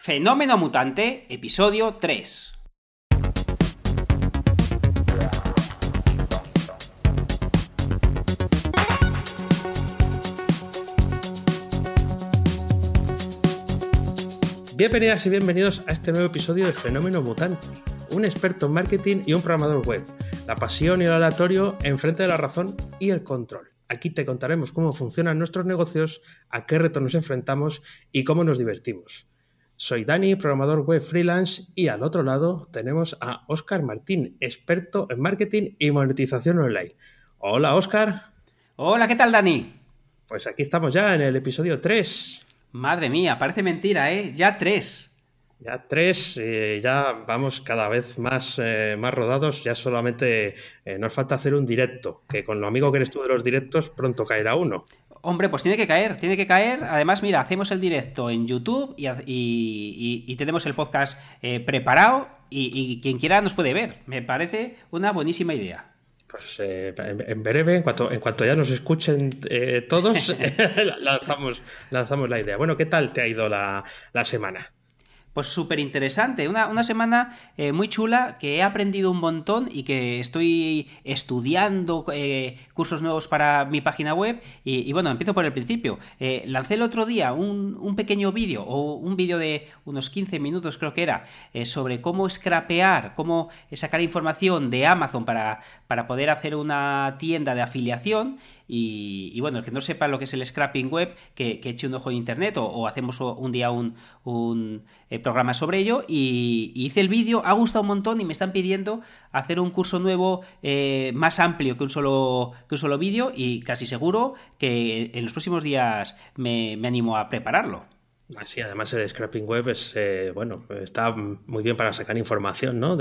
Fenómeno Mutante, episodio 3. Bienvenidas y bienvenidos a este nuevo episodio de Fenómeno Mutante, un experto en marketing y un programador web, la pasión y el aleatorio enfrente de la razón y el control. Aquí te contaremos cómo funcionan nuestros negocios, a qué retos nos enfrentamos y cómo nos divertimos. Soy Dani, programador web freelance, y al otro lado tenemos a Óscar Martín, experto en marketing y monetización online. Hola, Óscar. Hola, ¿qué tal, Dani? Pues aquí estamos ya en el episodio 3. Madre mía, parece mentira, ¿eh? Ya 3. Ya 3, ya vamos cada vez más rodados, ya solamente nos falta hacer un directo, que con lo amigo que eres tú de los directos, pronto caerá uno. Hombre, pues tiene que caer. Además, mira, hacemos el directo en YouTube y tenemos el podcast preparado y quien quiera nos puede ver. Me parece una buenísima idea. Pues en breve, en cuanto ya nos escuchen todos, lanzamos la idea. Bueno, ¿qué tal te ha ido la semana? Pues súper interesante, una semana muy chula, que he aprendido un montón y que estoy estudiando cursos nuevos para mi página web y bueno, empiezo por el principio. Lancé el otro día un pequeño vídeo, o un vídeo de unos 15 minutos creo que era, sobre cómo scrapear, cómo sacar información de Amazon para poder hacer una tienda de afiliación. Y bueno, el que no sepa lo que es el scrapping web, que eche un ojo en internet o hacemos un día un programa sobre ello. Y hice el vídeo, ha gustado un montón y me están pidiendo hacer un curso nuevo más amplio que un solo vídeo, y casi seguro que en los próximos días me animo a prepararlo. Sí, además el scrapping web es está muy bien para sacar información, ¿no?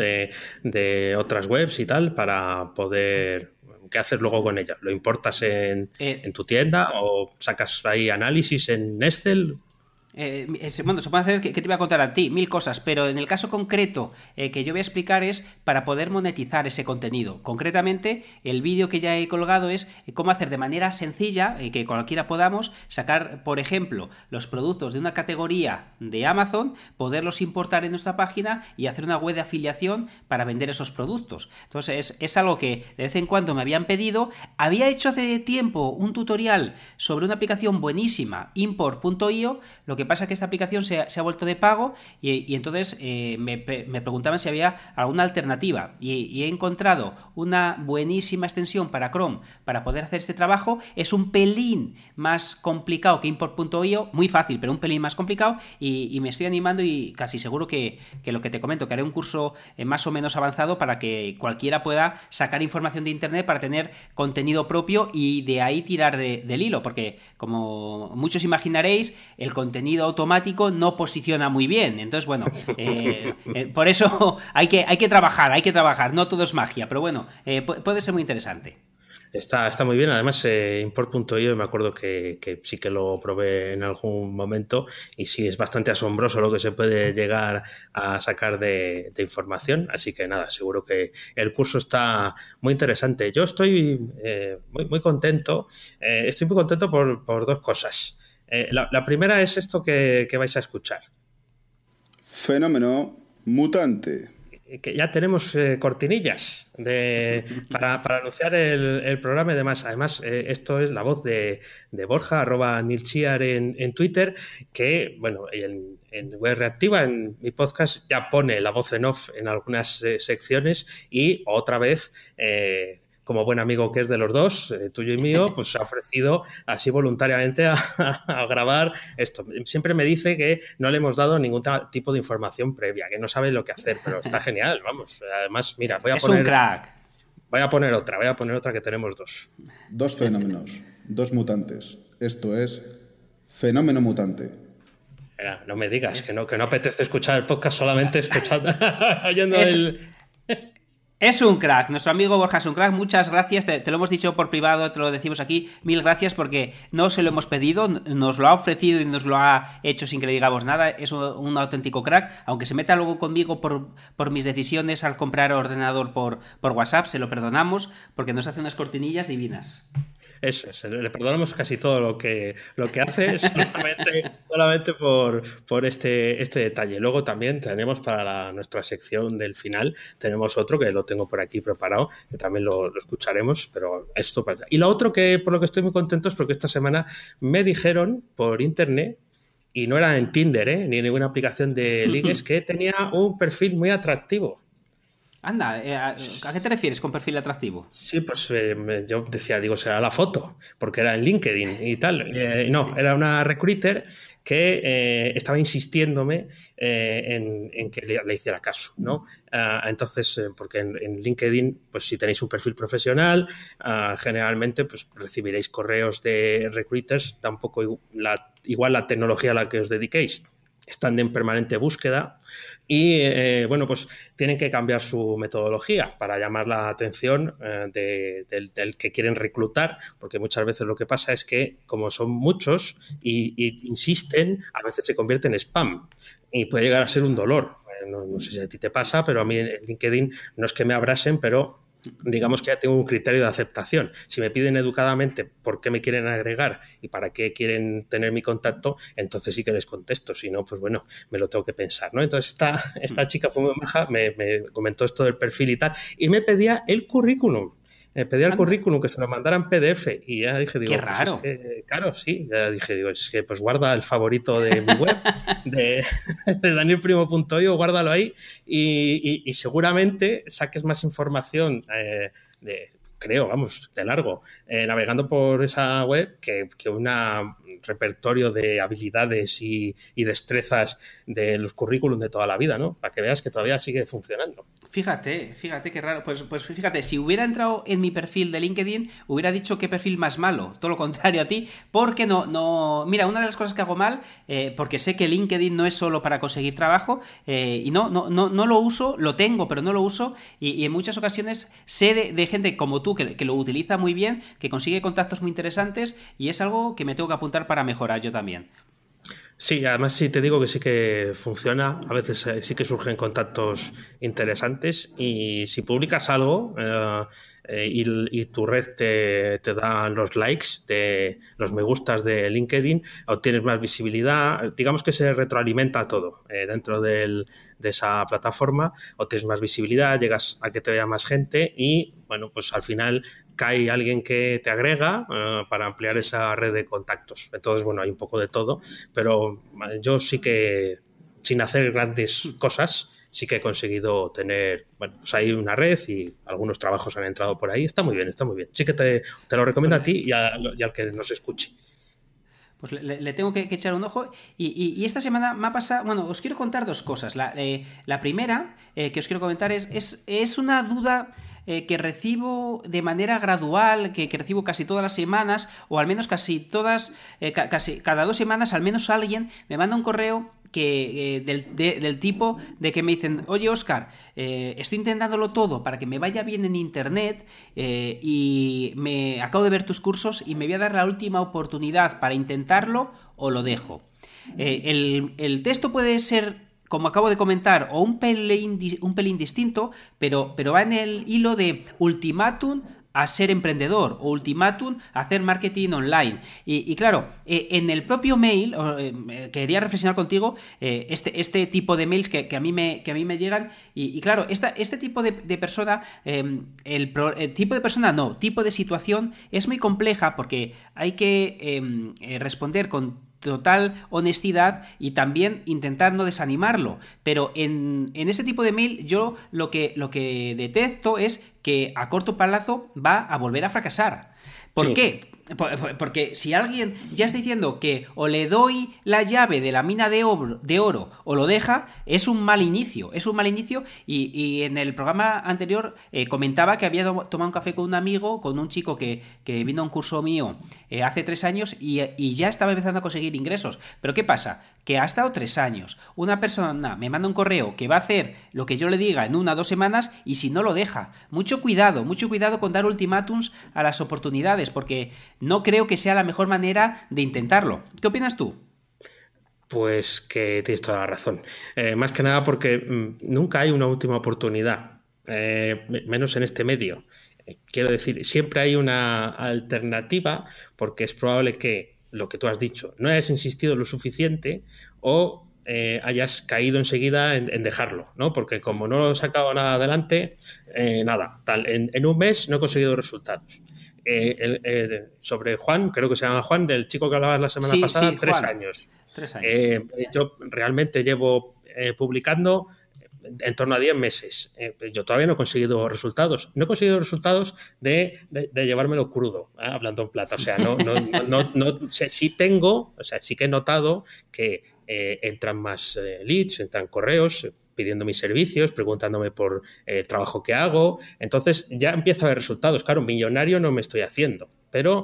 de otras webs y tal, para poder... ¿Qué haces luego con ella? ¿Lo importas en tu tienda o sacas ahí análisis en Excel? Bueno, se puede hacer, que te iba a contar a ti, 1000 cosas, pero en el caso concreto que yo voy a explicar es para poder monetizar ese contenido. Concretamente, el vídeo que ya he colgado es cómo hacer de manera sencilla, que cualquiera podamos, sacar, por ejemplo, los productos de una categoría de Amazon, poderlos importar en nuestra página y hacer una web de afiliación para vender esos productos. Entonces, es algo que de vez en cuando me habían pedido. Había hecho hace tiempo un tutorial sobre una aplicación buenísima, import.io. Lo que pasa es que esta aplicación se ha vuelto de pago y entonces me preguntaban si había alguna alternativa y he encontrado una buenísima extensión para Chrome para poder hacer este trabajo. Es un pelín más complicado que import.io, muy fácil, pero un pelín más complicado, y me estoy animando y casi seguro que lo que te comento, que haré un curso más o menos avanzado para que cualquiera pueda sacar información de internet para tener contenido propio y de ahí tirar del hilo, porque como muchos imaginaréis, el contenido automático no posiciona muy bien. Entonces, bueno, por eso hay que trabajar, no todo es magia, pero bueno, puede ser muy interesante. Está muy bien. Además, import.io me acuerdo que sí que lo probé en algún momento y sí, es bastante asombroso lo que se puede llegar a sacar de información. Así que nada, seguro que el curso está muy interesante. Yo estoy muy contento. Estoy muy contento por dos cosas. La primera es esto que vais a escuchar. Fenómeno Mutante. Que ya tenemos cortinillas para anunciar el programa y demás. Además, esto es la voz de Borja, @nilchiar en Twitter, que, bueno, en Web Reactiva, en mi podcast, ya pone la voz en off en algunas secciones, y otra vez... como buen amigo que es de los dos, tuyo y mío, pues se ha ofrecido así voluntariamente a grabar esto. Siempre me dice que no le hemos dado ningún tipo de información previa, que no sabe lo que hacer, pero está genial, vamos. Además, mira, un crack. Voy a poner otra, que tenemos dos. Dos fenómenos, dos mutantes. Esto es Fenómeno Mutante. Mira, no me digas que no apetece escuchar el podcast solamente escuchando, oyendo Es un crack, nuestro amigo Borja es un crack. Muchas gracias, te lo hemos dicho por privado, te lo decimos aquí, 1000 gracias, porque no se lo hemos pedido, nos lo ha ofrecido y nos lo ha hecho sin que le digamos nada. Es un auténtico crack, aunque se meta luego conmigo por mis decisiones al comprar ordenador por WhatsApp, se lo perdonamos, porque nos hace unas cortinillas divinas. Eso es, le perdonamos casi todo lo que hace solamente por este detalle. Luego también tenemos para nuestra sección del final, tenemos otro que lo tengo por aquí preparado, que también lo escucharemos, pero esto pasa. Y lo otro que por lo que estoy muy contento es porque esta semana me dijeron por internet, y no era en Tinder, ni en ninguna aplicación de ligues, que tenía un perfil muy atractivo. Anda, ¿a qué te refieres con perfil atractivo? Sí, pues yo decía, digo, será la foto, porque era en LinkedIn y tal. No, sí. Era una recruiter que estaba insistiéndome en que le hiciera caso, ¿no? Entonces, porque en LinkedIn, pues si tenéis un perfil profesional, generalmente pues recibiréis correos de recruiters, tampoco igual la tecnología a la que os dediquéis. Están en permanente búsqueda y, bueno, pues tienen que cambiar su metodología para llamar la atención del que quieren reclutar, porque muchas veces lo que pasa es que, como son muchos y insisten, a veces se convierte en spam y puede llegar a ser un dolor. No sé si a ti te pasa, pero a mí en LinkedIn no es que me abrasen, pero digamos que ya tengo un criterio de aceptación. Si me piden educadamente por qué me quieren agregar y para qué quieren tener mi contacto, entonces sí que les contesto. Si no, pues bueno, me lo tengo que pensar, ¿no? Entonces esta chica fue muy maja, me comentó esto del perfil y tal, y me pedía el currículum. Me pedía el currículum, que se lo mandaran PDF, y ya dije, digo, qué raro. Pues es que, claro, sí, ya dije, digo, es que pues guarda el favorito de mi web, de danielprimo.io, guárdalo ahí, y seguramente saques más información creo, vamos, de largo, navegando por esa web que un repertorio de habilidades y destrezas de los currículum de toda la vida, ¿no? Para que veas que todavía sigue funcionando. Fíjate qué raro. Pues fíjate, si hubiera entrado en mi perfil de LinkedIn, hubiera dicho qué perfil más malo. Todo lo contrario a ti, porque no... Mira, una de las cosas que hago mal, porque sé que LinkedIn no es solo para conseguir trabajo, y no lo uso, lo tengo, pero no lo uso, y en muchas ocasiones sé de gente como tú que lo utiliza muy bien, que consigue contactos muy interesantes, y es algo que me tengo que apuntar para mejorar yo también. Sí, además sí te digo que sí que funciona, a veces sí que surgen contactos interesantes y si publicas algo y tu red te da los likes, los me gustas de LinkedIn, obtienes más visibilidad, digamos que se retroalimenta todo dentro de esa plataforma, obtienes más visibilidad, llegas a que te vea más gente y bueno, pues al final cae alguien que te agrega para ampliar esa red de contactos. Entonces, bueno, hay un poco de todo, pero yo sí que, sin hacer grandes cosas, sí que he conseguido tener, bueno, pues hay una red y algunos trabajos han entrado por ahí. Está muy bien, está muy bien. Sí que te lo recomiendo a ti y al que nos escuche. Pues le tengo que echar un ojo. Y esta semana me ha pasado... Bueno, os quiero contar dos cosas. La primera que os quiero comentar es una duda que recibo de manera gradual, que recibo casi todas las semanas, o al menos casi todas, casi cada 2 semanas, al menos alguien me manda un correo del tipo de que me dicen: oye, Óscar, estoy intentándolo todo para que me vaya bien en internet y me acabo de ver tus cursos y me voy a dar la última oportunidad para intentarlo o lo dejo. El texto puede ser, como acabo de comentar, o un pelín distinto, pero va en el hilo de ultimátum a ser emprendedor o ultimátum a hacer marketing online. Y claro, en el propio mail, quería reflexionar contigo este tipo de mails que a mí me llegan y claro, este tipo de persona, el tipo de persona no, tipo de situación es muy compleja porque hay que responder con total honestidad y también intentar no desanimarlo, pero en ese tipo de mail yo lo que detecto es que a corto plazo va a volver a fracasar. ¿Por qué? Porque si alguien ya está diciendo que o le doy la llave de la mina de oro o lo deja, es un mal inicio, y en el programa anterior comentaba que había tomado un café con un amigo, con un chico que vino a un curso mío hace 3 años y ya estaba empezando a conseguir ingresos. Pero ¿qué pasa? Que ha estado 3 años, una persona me manda un correo que va a hacer lo que yo le diga en 1 o 2 semanas y si no lo deja. Mucho cuidado con dar ultimátums a las oportunidades, porque no creo que sea la mejor manera de intentarlo. ¿Qué opinas tú? Pues que tienes toda la razón. Más que nada porque nunca hay una última oportunidad, menos en este medio. quiero decir, siempre hay una alternativa porque es probable que lo que tú has dicho, no hayas insistido lo suficiente o hayas caído enseguida en dejarlo, ¿no? Porque como no he sacado nada adelante, nada, tal, en un mes no he conseguido resultados. Sobre Juan, creo que se llama Juan, del chico que hablabas la semana pasada, 3 años. 3 años. Yo realmente llevo publicando en torno a 10 meses. Yo todavía no he conseguido resultados. No he conseguido resultados de llevármelo crudo, hablando en plata. O sea, no sé, sí tengo, o sea, sí que he notado que entran más leads, entran correos pidiendo mis servicios, preguntándome por el trabajo que hago. Entonces ya empieza a haber resultados. Claro, millonario no me estoy haciendo. Pero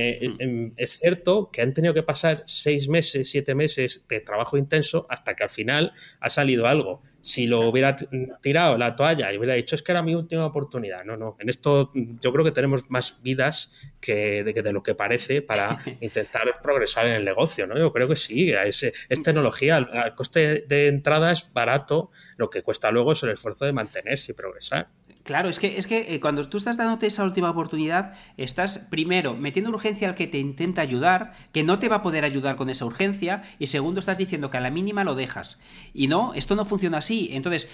es cierto que han tenido que pasar 6 meses, 7 meses de trabajo intenso hasta que al final ha salido algo. Si lo hubiera tirado la toalla y hubiera dicho es que era mi última oportunidad. No. En esto yo creo que tenemos más vidas de lo que parece para intentar progresar en el negocio, ¿no? Yo creo que sí, es tecnología. Al coste de entrada es barato, lo que cuesta luego es el esfuerzo de mantenerse y progresar. Claro, es que cuando tú estás dándote esa última oportunidad, estás primero metiendo urgencia al que te intenta ayudar, que no te va a poder ayudar con esa urgencia, y segundo estás diciendo que a la mínima lo dejas. Y no, esto no funciona así. Entonces,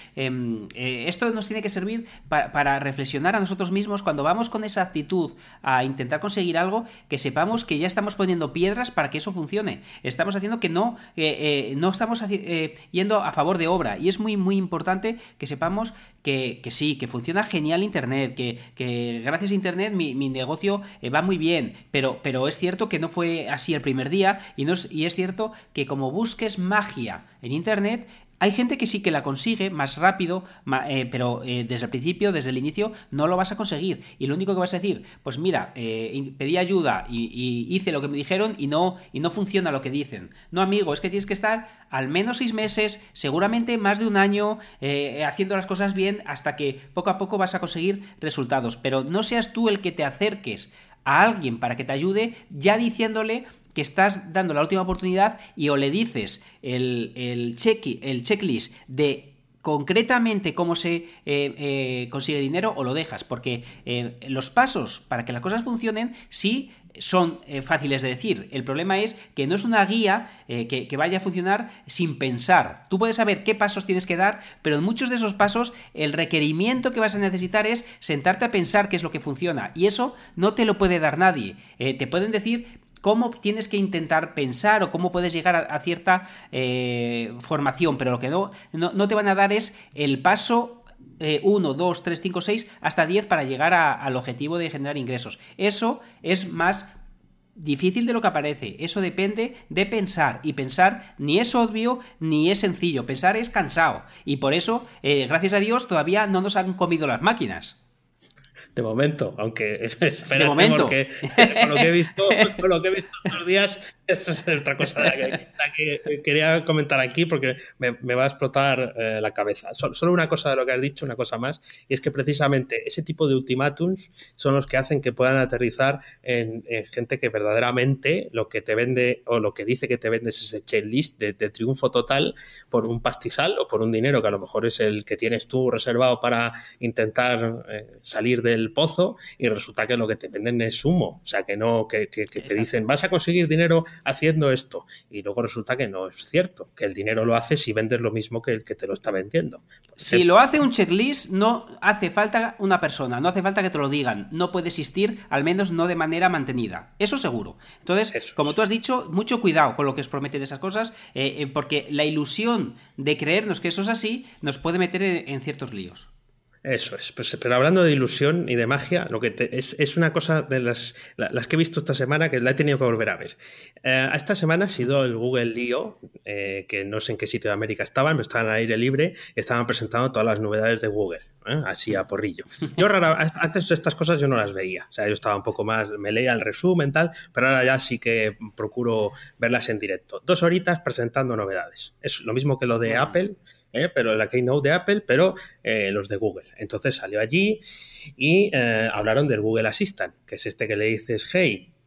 esto nos tiene que servir para reflexionar a nosotros mismos cuando vamos con esa actitud a intentar conseguir algo, que sepamos que ya estamos poniendo piedras para que eso funcione. Estamos haciendo que no estamos yendo a favor de obra. Y es muy, muy importante que sepamos que sí, que funciona genial Internet, que gracias a Internet mi negocio va muy bien, pero es cierto que no fue así el primer día y es cierto que como busques magia en Internet, hay gente que sí que la consigue más rápido, pero desde el principio, desde el inicio, no lo vas a conseguir. Y lo único que vas a decir, pues mira, pedí ayuda y hice lo que me dijeron y no funciona lo que dicen. No, amigo, es que tienes que estar al menos 6 meses, seguramente más de un año, haciendo las cosas bien hasta que poco a poco vas a conseguir resultados. Pero no seas tú el que te acerques a alguien para que te ayude ya diciéndole que estás dando la última oportunidad y o le dices el checklist de concretamente cómo se consigue dinero o lo dejas, porque los pasos para que las cosas funcionen sí son fáciles de decir. El problema es que no es una guía que vaya a funcionar sin pensar. Tú puedes saber qué pasos tienes que dar, pero en muchos de esos pasos el requerimiento que vas a necesitar es sentarte a pensar qué es lo que funciona, y eso no te lo puede dar nadie. Te pueden decir cómo tienes que intentar pensar o cómo puedes llegar a cierta formación, pero lo que no te van a dar es el paso 1, 2, 3, 5, 6 hasta 10 para llegar al objetivo de generar ingresos. Eso es más difícil de lo que parece. Eso depende de pensar, y pensar ni es obvio ni es sencillo. Pensar es cansado, y por eso, gracias a Dios, todavía no nos han comido las máquinas. De momento, aunque espérate, de momento. Porque con lo que he visto estos días, esa es otra cosa la que quería comentar aquí, porque me va a explotar la cabeza. Solo una cosa de lo que has dicho, una cosa más, y es que precisamente ese tipo de ultimátums son los que hacen que puedan aterrizar en gente que verdaderamente lo que te vende o lo que dice que te vende es ese checklist de triunfo total por un pastizal o por un dinero que a lo mejor es el que tienes tú reservado para intentar salir del pozo, y resulta que lo que te venden es humo. O sea, que te dicen vas a conseguir dinero haciendo esto, y luego resulta que no es cierto, que el dinero lo haces si vendes lo mismo que el que te lo está vendiendo. Si lo hace un checklist, no hace falta una persona, no hace falta que te lo digan, no puede existir, al menos no de manera mantenida, eso seguro. Entonces, como tú has dicho, mucho cuidado con lo que os prometen esas cosas, porque la ilusión de creernos que eso es así nos puede meter en ciertos líos. Eso es, pues, pero hablando de ilusión y de magia, lo que es una cosa de las que he visto esta semana que la he tenido que volver a ver. Esta semana ha sido el Google I.O., que no sé en qué sitio de América estaban, pero estaban al aire libre, estaban presentando todas las novedades de Google, así a porrillo. Yo antes estas cosas yo no las veía, o sea, yo estaba un poco más, me leía el resumen tal, pero ahora ya sí que procuro verlas en directo. 2 horitas presentando novedades. Es lo mismo que lo de Apple, pero la Keynote de Apple, pero los de Google. Entonces salió allí y hablaron del Google Assistant, que es este que le dices, hey,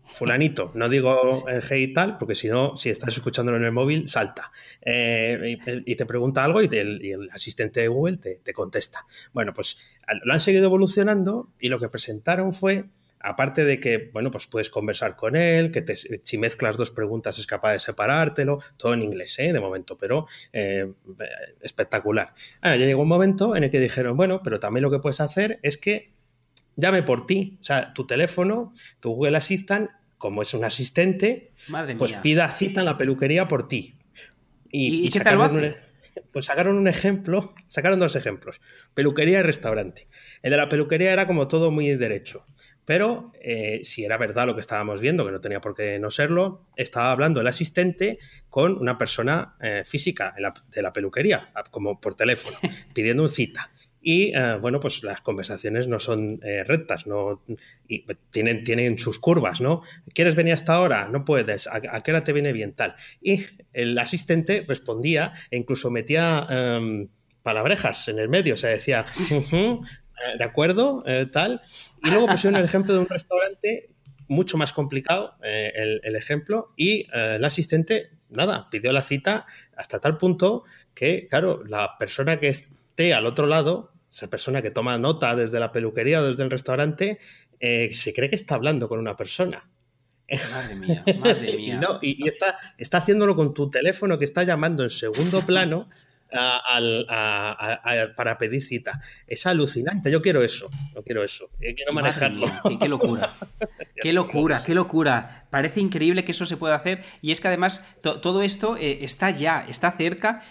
fulanito, no digo hey y tal, porque si no, si estás escuchándolo en el móvil, salta. Y te pregunta algo y el asistente de Google te contesta. Bueno, pues lo han seguido evolucionando y lo que presentaron fue, aparte de que, bueno, pues puedes conversar con él, que si mezclas dos preguntas es capaz de separártelo, todo en inglés, de momento, pero espectacular. Ya llegó un momento en el que dijeron, bueno, pero también lo que puedes hacer es que llame por ti. O sea, tu teléfono, tu Google Assistant, como es un asistente, Madre pues mía. pida cita en la peluquería por ti. ¿Y qué tal lo hace? Pues sacaron dos ejemplos, peluquería y restaurante. El de la peluquería era como todo muy derecho, pero si era verdad lo que estábamos viendo, que no tenía por qué no serlo, estaba hablando el asistente con una persona física de la peluquería, como por teléfono, pidiendo una cita. Y bueno, pues las conversaciones no son rectas, ¿no? Y tienen sus curvas, ¿no? ¿Quieres venir hasta ahora? No puedes. ¿A qué hora te viene bien? Tal. Y el asistente respondía e incluso metía palabrejas en el medio, o sea, decía, de acuerdo, tal. Y luego pusieron el ejemplo de un restaurante mucho más complicado, el ejemplo, y el asistente, nada, pidió la cita hasta tal punto que, claro, la persona que esté al otro lado, esa persona que toma nota desde la peluquería o desde el restaurante, se cree que está hablando con una persona. Madre mía, madre mía. y está haciéndolo con tu teléfono que está llamando en segundo plano para pedir cita. Es alucinante. Yo quiero eso. Quiero manejarlo. Madre mía, qué locura. Qué locura, qué locura. Parece increíble que eso se pueda hacer. Y es que además todo esto está cerca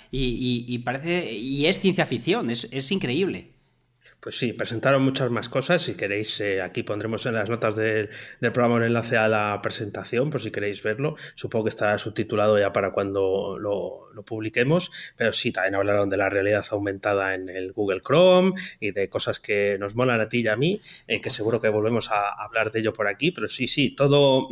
y parece. Y es ciencia ficción. Es increíble. Pues sí, presentaron muchas más cosas. Si queréis, aquí pondremos en las notas del programa un enlace a la presentación, por si queréis verlo. Supongo que estará subtitulado ya para cuando lo publiquemos. Pero sí, también hablaron de la realidad aumentada en el Google Chrome y de cosas que nos molan a ti y a mí, que seguro que volvemos a hablar de ello por aquí. Pero sí, todo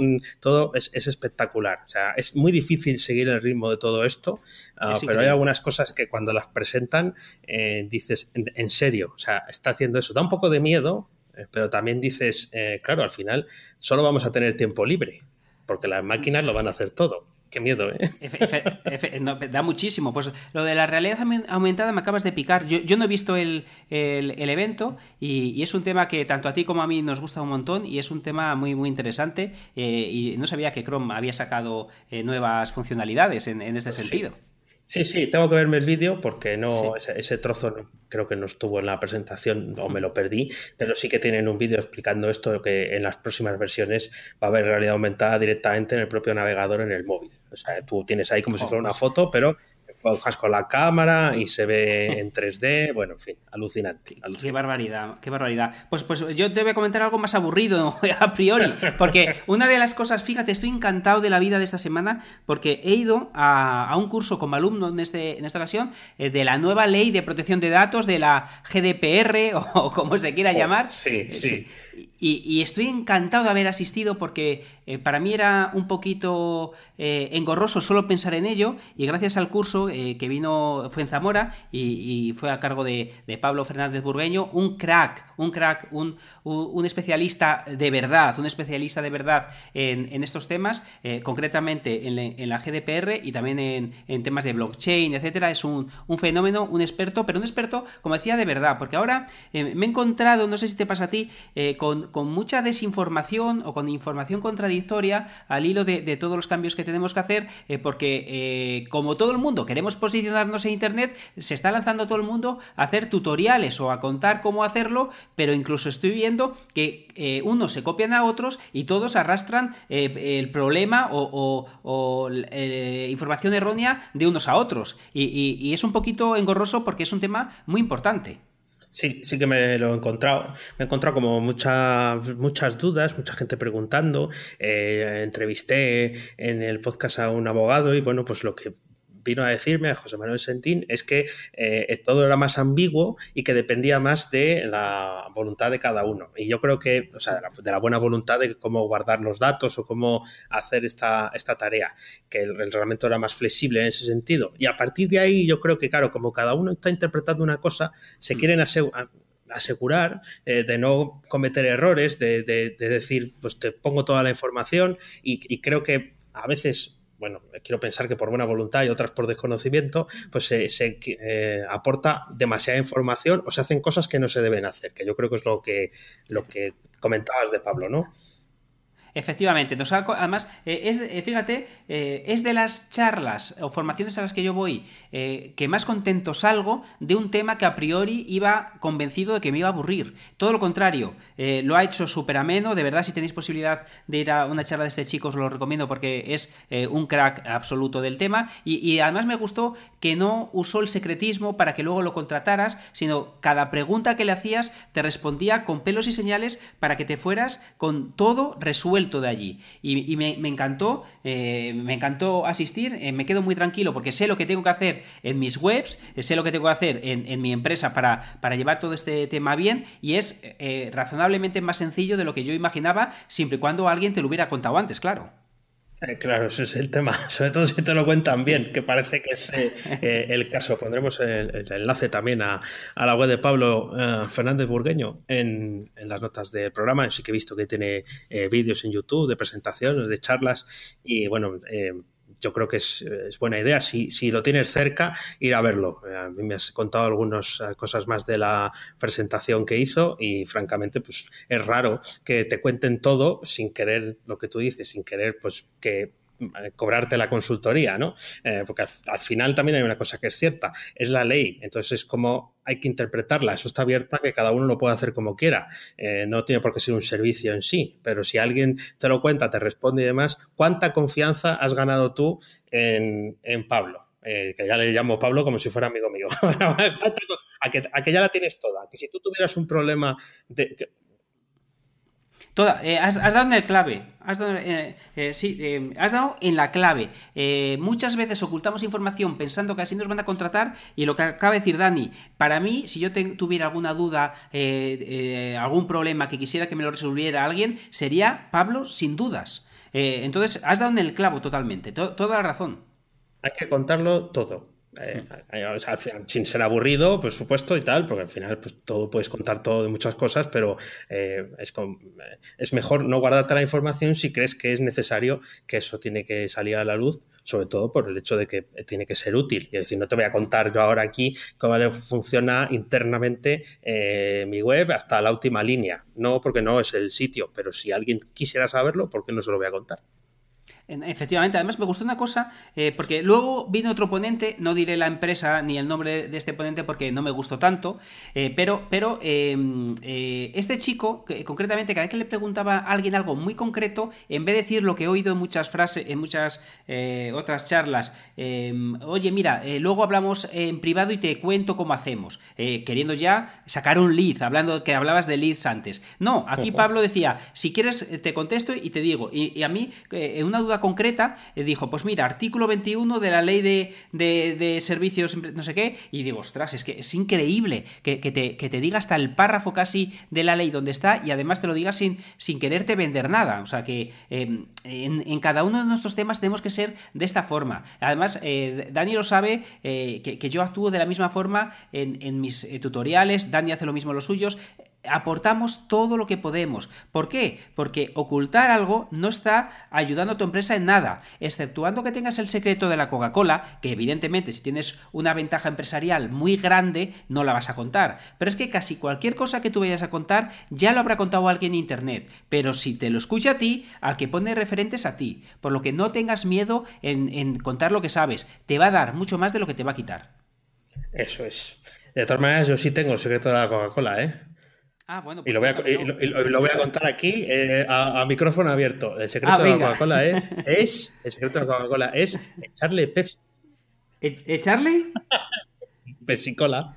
es espectacular. O sea, es muy difícil seguir el ritmo de todo esto, pero hay algunas cosas que cuando las presentan dices, en serio, o sea, está haciendo eso. Da un poco de miedo, pero también dices, claro, al final solo vamos a tener tiempo libre, porque las máquinas lo van a hacer todo. Qué miedo, ¿eh? No, da muchísimo. Pues lo de la realidad aumentada me acabas de picar. Yo no he visto el evento y es un tema que tanto a ti como a mí nos gusta un montón y es un tema muy, muy interesante y no sabía que Chrome había sacado nuevas funcionalidades en este sentido. Sí, tengo que verme el vídeo porque no, sí. ese trozo creo que no estuvo en la presentación o me lo perdí, pero sí que tienen un vídeo explicando esto, que en las próximas versiones va a haber realidad aumentada directamente en el propio navegador en el móvil. O sea, tú tienes ahí como si fuera una foto, pero enfojas con la cámara y se ve en 3D, bueno, en fin, alucinante. Qué barbaridad. Pues yo te voy a comentar algo más aburrido a priori, porque una de las cosas, fíjate, estoy encantado de la vida de esta semana porque he ido a un curso como alumno en esta ocasión de la nueva ley de protección de datos, de la GDPR o como se quiera llamar. Sí. Y estoy encantado de haber asistido porque para mí era un poquito engorroso solo pensar en ello y gracias al curso que fue en Zamora y fue a cargo de Pablo Fernández Burgueño, un crack, un especialista de verdad, en estos temas, concretamente en la GDPR y también en temas de blockchain, etcétera. Es un fenómeno, un experto, pero un experto, como decía, de verdad, porque ahora me he encontrado, no sé si te pasa a ti, con mucha desinformación o con información contradictoria al hilo de todos los cambios que tenemos que hacer, porque como todo el mundo queremos posicionarnos en internet, se está lanzando todo el mundo a hacer tutoriales o a contar cómo hacerlo, pero incluso estoy viendo que unos se copian a otros y todos arrastran el problema o información errónea de unos a otros y es un poquito engorroso porque es un tema muy importante. Sí que me lo he encontrado. Me he encontrado como muchas dudas, mucha gente preguntando. Entrevisté en el podcast a un abogado y bueno, pues lo que vino a decirme a José Manuel Sentín es que todo era más ambiguo y que dependía más de la voluntad de cada uno. Y yo creo que, o sea, de la buena voluntad de cómo guardar los datos o cómo hacer esta tarea, que el reglamento era más flexible en ese sentido. Y a partir de ahí yo creo que, claro, como cada uno está interpretando una cosa, se quieren asegurar de no cometer errores, de decir, pues te pongo toda la información y creo que a veces, bueno, quiero pensar que por buena voluntad y otras por desconocimiento, pues se aporta demasiada información o se hacen cosas que no se deben hacer, que yo creo que es lo que comentabas de Pablo, ¿no? Efectivamente, además, fíjate, es de las charlas o formaciones a las que yo voy que más contento salgo de un tema que a priori iba convencido de que me iba a aburrir. Todo lo contrario, lo ha hecho súper ameno. De verdad, si tenéis posibilidad de ir a una charla de este chico, os lo recomiendo porque es un crack absoluto del tema. Y además me gustó que no usó el secretismo para que luego lo contrataras, sino cada pregunta que le hacías te respondía con pelos y señales para que te fueras con todo resuelto de allí. Y me encantó asistir. Me quedo muy tranquilo porque sé lo que tengo que hacer en mis webs, sé lo que tengo que hacer en mi empresa para llevar todo este tema bien, y es razonablemente más sencillo de lo que yo imaginaba, siempre y cuando alguien te lo hubiera contado antes, claro. Claro, ese es el tema, sobre todo si te lo cuentan bien, que parece que es el caso. Pondremos el enlace también a la web de Pablo Fernández Burgueño en las notas del programa. Sí que he visto que tiene vídeos en YouTube de presentaciones, de charlas, y bueno, yo creo que es buena idea, si lo tienes cerca, ir a verlo. A mí me has contado algunas cosas más de la presentación que hizo y francamente pues es raro que te cuenten todo sin querer, lo que tú dices, sin querer pues que cobrarte la consultoría, ¿no? Porque al final también hay una cosa que es cierta, es la ley, entonces es como hay que interpretarla, eso está abierto a que cada uno lo pueda hacer como quiera, no tiene por qué ser un servicio en sí, pero si alguien te lo cuenta, te responde y demás, ¿cuánta confianza has ganado tú en Pablo? Que ya le llamo Pablo como si fuera amigo mío. a que ya la tienes toda, a que si tú tuvieras un problema Toda, has dado en el clave, has dado en la clave. Muchas veces ocultamos información pensando que así nos van a contratar, y lo que acaba de decir Dani, para mí, si yo tuviera alguna duda, algún problema que quisiera que me lo resolviera alguien, sería Pablo sin dudas. Entonces, has dado en el clavo totalmente, toda la razón. Hay que contarlo todo. O sea, al final, sin ser aburrido, por supuesto, y tal, porque al final pues todo puedes contar todo de muchas cosas, pero es mejor no guardarte la información si crees que es necesario, que eso tiene que salir a la luz, sobre todo por el hecho de que tiene que ser útil. Es decir, no te voy a contar yo ahora aquí cómo funciona internamente mi web hasta la última línea, no porque no es el sitio, pero si alguien quisiera saberlo, ¿por qué no se lo voy a contar? Efectivamente, además me gustó una cosa, porque luego vino otro ponente, no diré la empresa ni el nombre de este ponente porque no me gustó tanto, pero este chico, concretamente, cada vez que le preguntaba a alguien algo muy concreto, en vez de decir lo que he oído en muchas frases, en muchas otras charlas, oye, mira, luego hablamos en privado y te cuento cómo hacemos, queriendo ya sacar un lead, hablando que hablabas de leads antes. No, aquí Pablo decía, si quieres te contesto y te digo, y a mí, una duda concreta, dijo, pues mira, artículo 21 de la ley de servicios, no sé qué, y digo, ostras, es que es increíble que te diga hasta el párrafo casi de la ley donde está, y además te lo diga sin quererte vender nada. O sea que en cada uno de nuestros temas tenemos que ser de esta forma. Además, Dani lo sabe, que yo actúo de la misma forma en mis tutoriales, Dani hace lo mismo en los suyos. Aportamos todo lo que podemos. ¿Por qué? Porque ocultar algo no está ayudando a tu empresa en nada, exceptuando que tengas el secreto de la Coca-Cola, que evidentemente si tienes una ventaja empresarial muy grande no la vas a contar, pero es que casi cualquier cosa que tú vayas a contar ya lo habrá contado alguien en internet, pero si te lo escucha a ti, al que pone referentes a ti, por lo que no tengas miedo en contar lo que sabes, te va a dar mucho más de lo que te va a quitar. Eso es. De todas maneras, yo sí tengo el secreto de la Coca-Cola, ¿eh? Ah, bueno, pues y lo voy a contar aquí a micrófono abierto. El secreto de la Coca-Cola el secreto de la Coca-Cola es echarle Pepsi. ¿Echarle? Pepsi-Cola.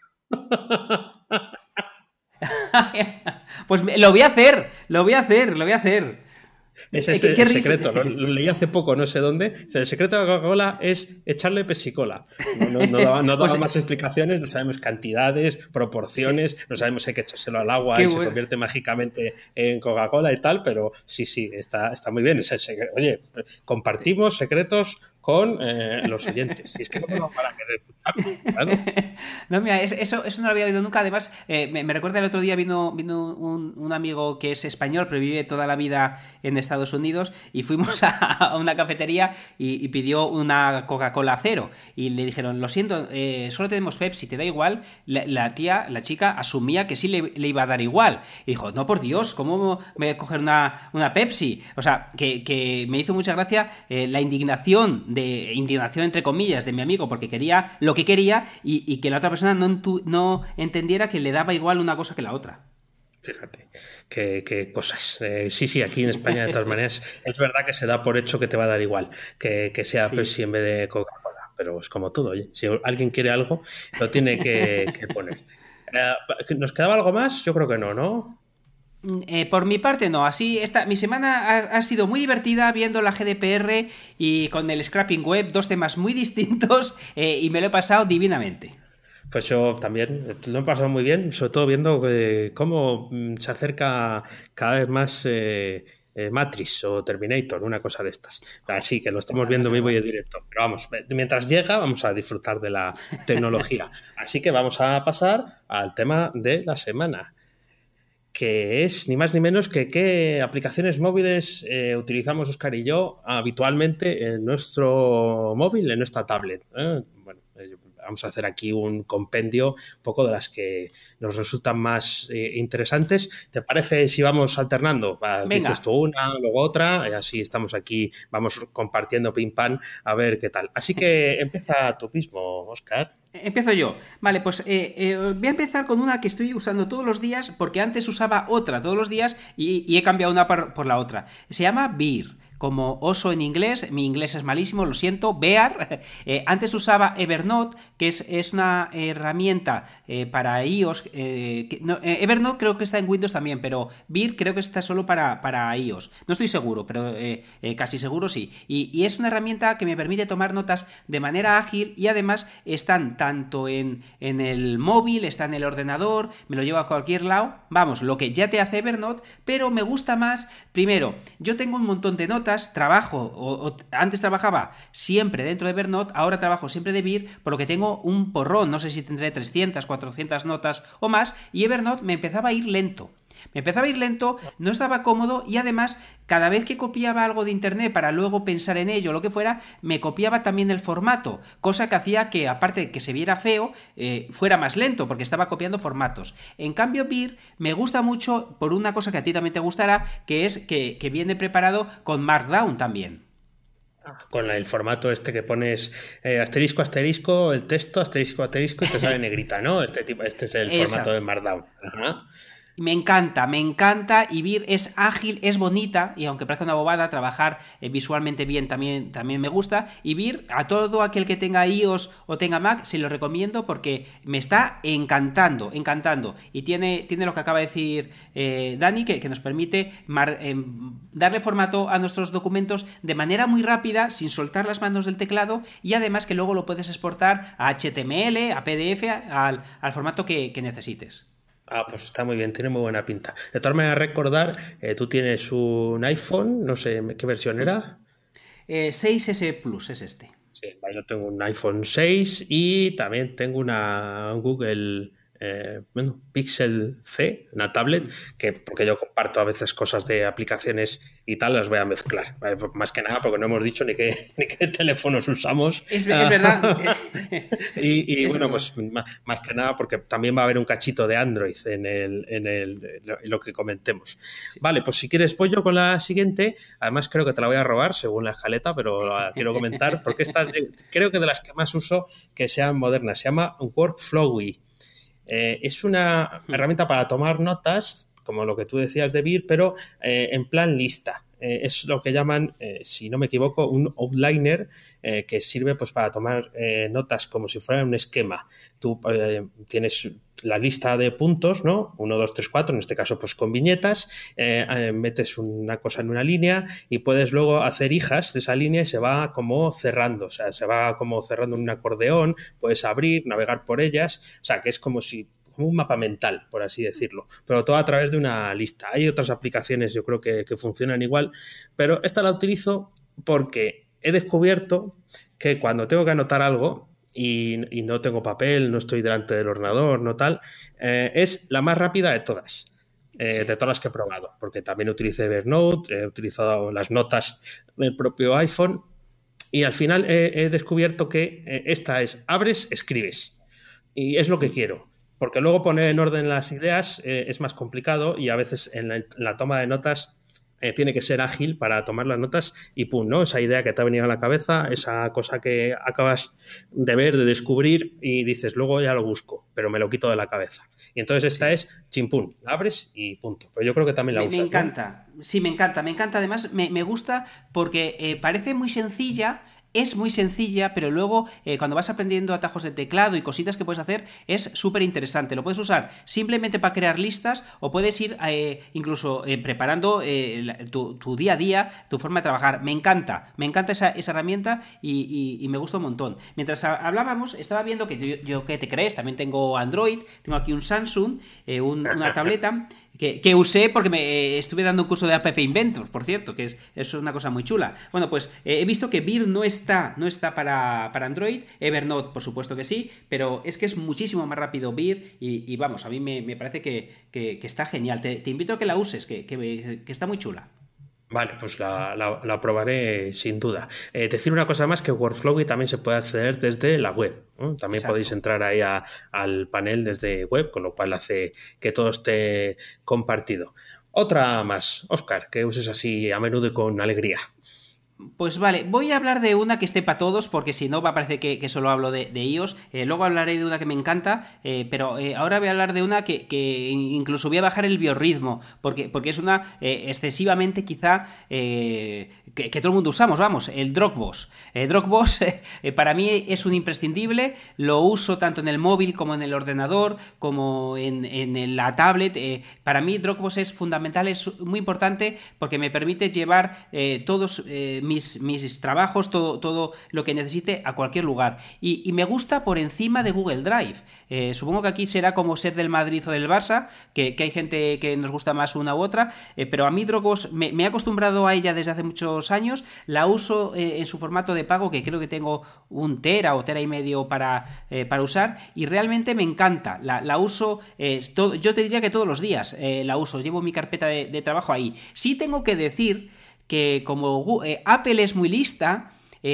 Pues lo voy a hacer. Ese es el secreto, lo leí hace poco, no sé dónde. El secreto de la Coca-Cola es echarle Pepsi-Cola. No daba más explicaciones, no sabemos cantidades, proporciones, sí. No sabemos si hay que echárselo al agua y se convierte mágicamente en Coca-Cola y tal, pero sí, está muy bien. Es el secreto. Oye, compartimos secretos con los oyentes. Y es que no me van a querer escuchar, claro. No, mira, eso no lo había oído nunca. Además, me recuerda el otro día vino un amigo que es español, pero vive toda la vida en Estados Unidos, y fuimos a una cafetería y pidió una Coca-Cola cero. Y le dijeron, lo siento, solo tenemos Pepsi, ¿te da igual? La chica, asumía que sí le iba a dar igual. Y dijo, no, por Dios, ¿cómo me voy a coger una Pepsi? O sea, que me hizo mucha gracia la indignación entre comillas de mi amigo, porque quería lo que quería, y que la otra persona no entendiera que le daba igual una cosa que la otra. Fíjate, qué cosas. Sí, aquí en España de todas maneras es verdad que se da por hecho que te va a dar igual que sea Sí. Pepsi en vez de Coca-Cola, pero es como todo, oye, si alguien quiere algo lo tiene que poner. ¿Nos quedaba algo más? Yo creo que no. Por mi parte no, así mi semana ha sido muy divertida viendo la GDPR y con el Scrapping Web, dos temas muy distintos, y me lo he pasado divinamente. Pues yo también lo he pasado muy bien, sobre todo viendo cómo se acerca cada vez más Matrix o Terminator, una cosa de estas. Así que lo estamos viendo vivo y en directo. Pero vamos, mientras llega vamos a disfrutar de la tecnología. Así que vamos a pasar al tema de la semana, que es ni más ni menos que qué aplicaciones móviles utilizamos Óscar y yo habitualmente en nuestro móvil, en nuestra tablet. Bueno, vamos a hacer aquí un compendio un poco de las que nos resultan más interesantes. ¿Te parece si vamos alternando? Dices tú una, luego otra, y así estamos aquí, vamos compartiendo pim pam, a ver qué tal. Así que empieza tú mismo, Óscar. Empiezo yo. Vale, pues voy a empezar con una que estoy usando todos los días, porque antes usaba otra todos los días y he cambiado una por la otra. Se llama Beer, como oso en inglés. Mi inglés es malísimo, lo siento. Bear. Antes usaba Evernote, que es una herramienta para iOS. Evernote creo que está en Windows también, pero Beer creo que está solo para iOS. No estoy seguro, pero casi seguro sí. Y es una herramienta que me permite tomar notas de manera ágil, y además están tanto en el móvil, está en el ordenador, me lo llevo a cualquier lado. Vamos, lo que ya te hace Evernote, pero me gusta más. Primero, yo tengo un montón de notas. Trabajo, antes trabajaba siempre dentro de Evernote, ahora trabajo siempre de Beer, por lo que tengo un porrón, no sé si tendré 300, 400 notas o más, y Evernote me empezaba a ir lento. No estaba cómodo, y además cada vez que copiaba algo de internet para luego pensar en ello o lo que fuera, me copiaba también el formato, cosa que hacía que, aparte de que se viera feo, fuera más lento, porque estaba copiando formatos. En cambio, Beer me gusta mucho por una cosa que a ti también te gustará, que es que viene preparado con Markdown también. Con el formato este que pones asterisco, asterisco, el texto, asterisco, asterisco, y te sale negrita, ¿no? Este es el formato de Markdown. Ajá. Me encanta, y Beer es ágil, es bonita, y aunque parezca una bobada, trabajar visualmente bien también me gusta. Y Beer, a todo aquel que tenga iOS o tenga Mac, se lo recomiendo porque me está encantando. Y tiene lo que acaba de decir Dani, que nos permite darle formato a nuestros documentos de manera muy rápida, sin soltar las manos del teclado, y además que luego lo puedes exportar a HTML, a PDF, al formato que necesites. Pues está muy bien, tiene muy buena pinta. De todas maneras, recordar, tú tienes un iPhone, no sé qué versión era. 6S Plus es este. Sí, yo tengo un iPhone 6 y también tengo un Google Pixel C, una tablet, porque yo comparto a veces cosas de aplicaciones y tal, las voy a mezclar. Más que nada porque no hemos dicho ni qué teléfonos usamos. Es verdad. y bueno, pues más que nada porque también va a haber un cachito de Android en lo que comentemos. Sí. Vale, pues si quieres pollo con la siguiente, además creo que te la voy a robar según la escaleta, pero la quiero comentar porque esta creo que de las que más uso que sean modernas. Se llama Workflowy. Es una herramienta para tomar notas, como lo que tú decías de Beer, pero en plan lista. Es lo que llaman, si no me equivoco, un outliner que sirve pues para tomar notas como si fuera un esquema. Tú tienes la lista de puntos, ¿no? 1, 2, 3, 4, en este caso pues con viñetas, metes una cosa en una línea y puedes luego hacer hijas de esa línea y se va como cerrando, o sea, se va como cerrando en un acordeón, puedes abrir, navegar por ellas, o sea, que es como un mapa mental, por así decirlo, pero todo a través de una lista. Hay otras aplicaciones, yo creo que funcionan igual, pero esta la utilizo porque he descubierto que cuando tengo que anotar algo y no tengo papel, no estoy delante del ordenador, no tal, es la más rápida de todas. De todas las que he probado, porque también utilicé Evernote, he utilizado las notas del propio iPhone y al final he descubierto que esta es abres, escribes y es lo que quiero, porque luego poner en orden las ideas es más complicado y a veces en la toma de notas tiene que ser ágil para tomar las notas y pum, ¿no? Esa idea que te ha venido a la cabeza, esa cosa que acabas de ver, de descubrir y dices, luego ya lo busco, pero me lo quito de la cabeza. Y entonces esta es chimpún, la abres y punto. Pero yo creo que también la usas. Me encanta, ¿no? Sí, me encanta. Además, me gusta porque parece muy sencilla. Es muy sencilla, pero luego cuando vas aprendiendo atajos de teclado y cositas que puedes hacer, es súper interesante. Lo puedes usar simplemente para crear listas o puedes ir incluso preparando tu día a día, tu forma de trabajar. Me encanta esa herramienta y me gusta un montón. Mientras hablábamos, estaba viendo que yo ¿qué te crees? También tengo Android, tengo aquí un Samsung, una tableta que usé porque me estuve dando un curso de App Inventor, por cierto, que es una cosa muy chula. Bueno, pues he visto que Beer no está para Android, Evernote por supuesto que sí, pero es que es muchísimo más rápido Beer y vamos, a mí me parece que está genial. Te invito a que la uses, que está muy chula. Vale, pues la probaré sin duda. Decir una cosa más, que Workflowy también se puede acceder desde la web, ¿no? También Exacto. Podéis entrar ahí al panel desde web, con lo cual hace que todo esté compartido. Otra más, Óscar, que uses así a menudo y con alegría. Pues vale, voy a hablar de una que esté para todos, porque si no va a parecer que solo hablo de iOS. Luego hablaré de una que me encanta, pero ahora voy a hablar de una que incluso voy a bajar el biorritmo, porque es una excesivamente quizá que todo el mundo usamos, vamos, el Dropbox. Dropbox para mí es un imprescindible, lo uso tanto en el móvil como en el ordenador, como en la tablet. Para mí Dropbox es fundamental, es muy importante porque me permite llevar todos mis trabajos, todo lo que necesite a cualquier lugar. Y me gusta por encima de Google Drive. Supongo que aquí será como ser del Madrid o del Barça, que hay gente que nos gusta más una u otra, pero a mí Dropbox me he acostumbrado a ella desde hace muchos años. La uso en su formato de pago, que creo que tengo 1 tera o tera y medio para usar, y realmente me encanta. La uso, yo te diría que todos los días la uso. Llevo mi carpeta de trabajo ahí. Sí tengo que decir que como Apple es muy lista,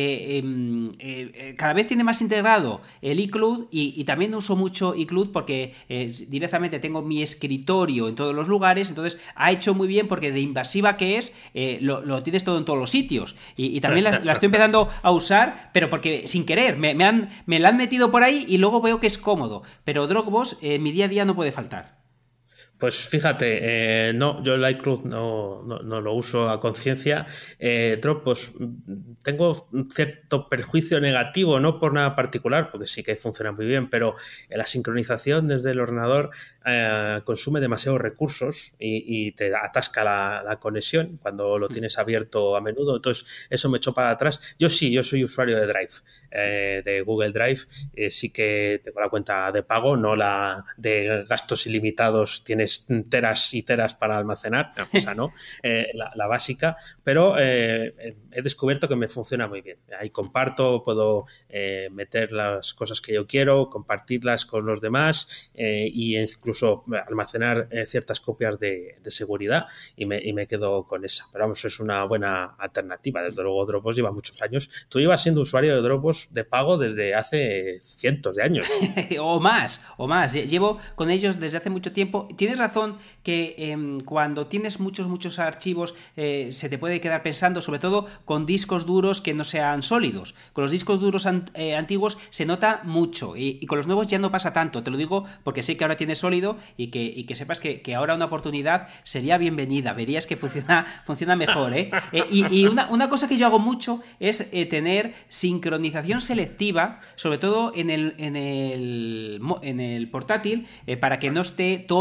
cada vez tiene más integrado el iCloud y también uso mucho iCloud porque directamente tengo mi escritorio en todos los lugares, entonces ha hecho muy bien porque de invasiva que es, lo tienes todo en todos los sitios y también la estoy empezando a usar, pero porque sin querer, me la han metido por ahí y luego veo que es cómodo, pero Dropbox mi día a día no puede faltar. Pues fíjate, no, yo el iCloud no lo uso a conciencia. Dropbox, tengo un cierto perjuicio negativo, no por nada particular, porque sí que funciona muy bien, pero la sincronización desde el ordenador consume demasiados recursos y te atasca la conexión cuando lo tienes abierto a menudo. Entonces, eso me echó para atrás. Yo soy usuario de Drive, de Google Drive. Sí que tengo la cuenta de pago, no la de gastos ilimitados. Tienes teras y teras para almacenar, esa no, la básica, pero he descubierto que me funciona muy bien. Ahí comparto, puedo meter las cosas que yo quiero, compartirlas con los demás e incluso almacenar ciertas copias de seguridad y me quedo con esa. Pero vamos, es una buena alternativa. Desde luego Dropbox lleva muchos años. Tú llevas siendo usuario de Dropbox de pago desde hace cientos de años. o más. Llevo con ellos desde hace mucho tiempo. Tienes razón que cuando tienes muchos archivos se te puede quedar pensando, sobre todo con discos duros que no sean sólidos. Con los discos duros antiguos se nota mucho y con los nuevos ya no pasa tanto. Te lo digo porque sé que ahora tienes sólido y que sepas que ahora una oportunidad sería bienvenida. Verías que funciona mejor, ¿eh? Y una cosa que yo hago mucho es tener sincronización selectiva, sobre todo en el portátil, para que no esté todo, y sobre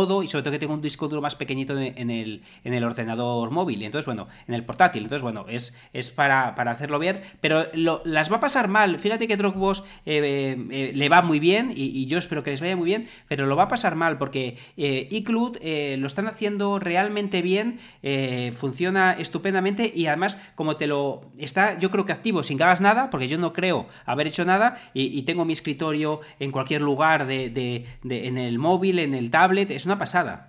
todo que tengo un disco duro más pequeñito en el ordenador móvil, entonces bueno, en el portátil, entonces bueno, es para hacerlo bien, pero las va a pasar mal. Fíjate que Dropbox le va muy bien y yo espero que les vaya muy bien, pero lo va a pasar mal porque iCloud lo están haciendo realmente bien, funciona estupendamente y además como está yo creo que activo sin que hagas nada, porque yo no creo haber hecho nada y tengo mi escritorio en cualquier lugar en el móvil, en el tablet, es una pasada.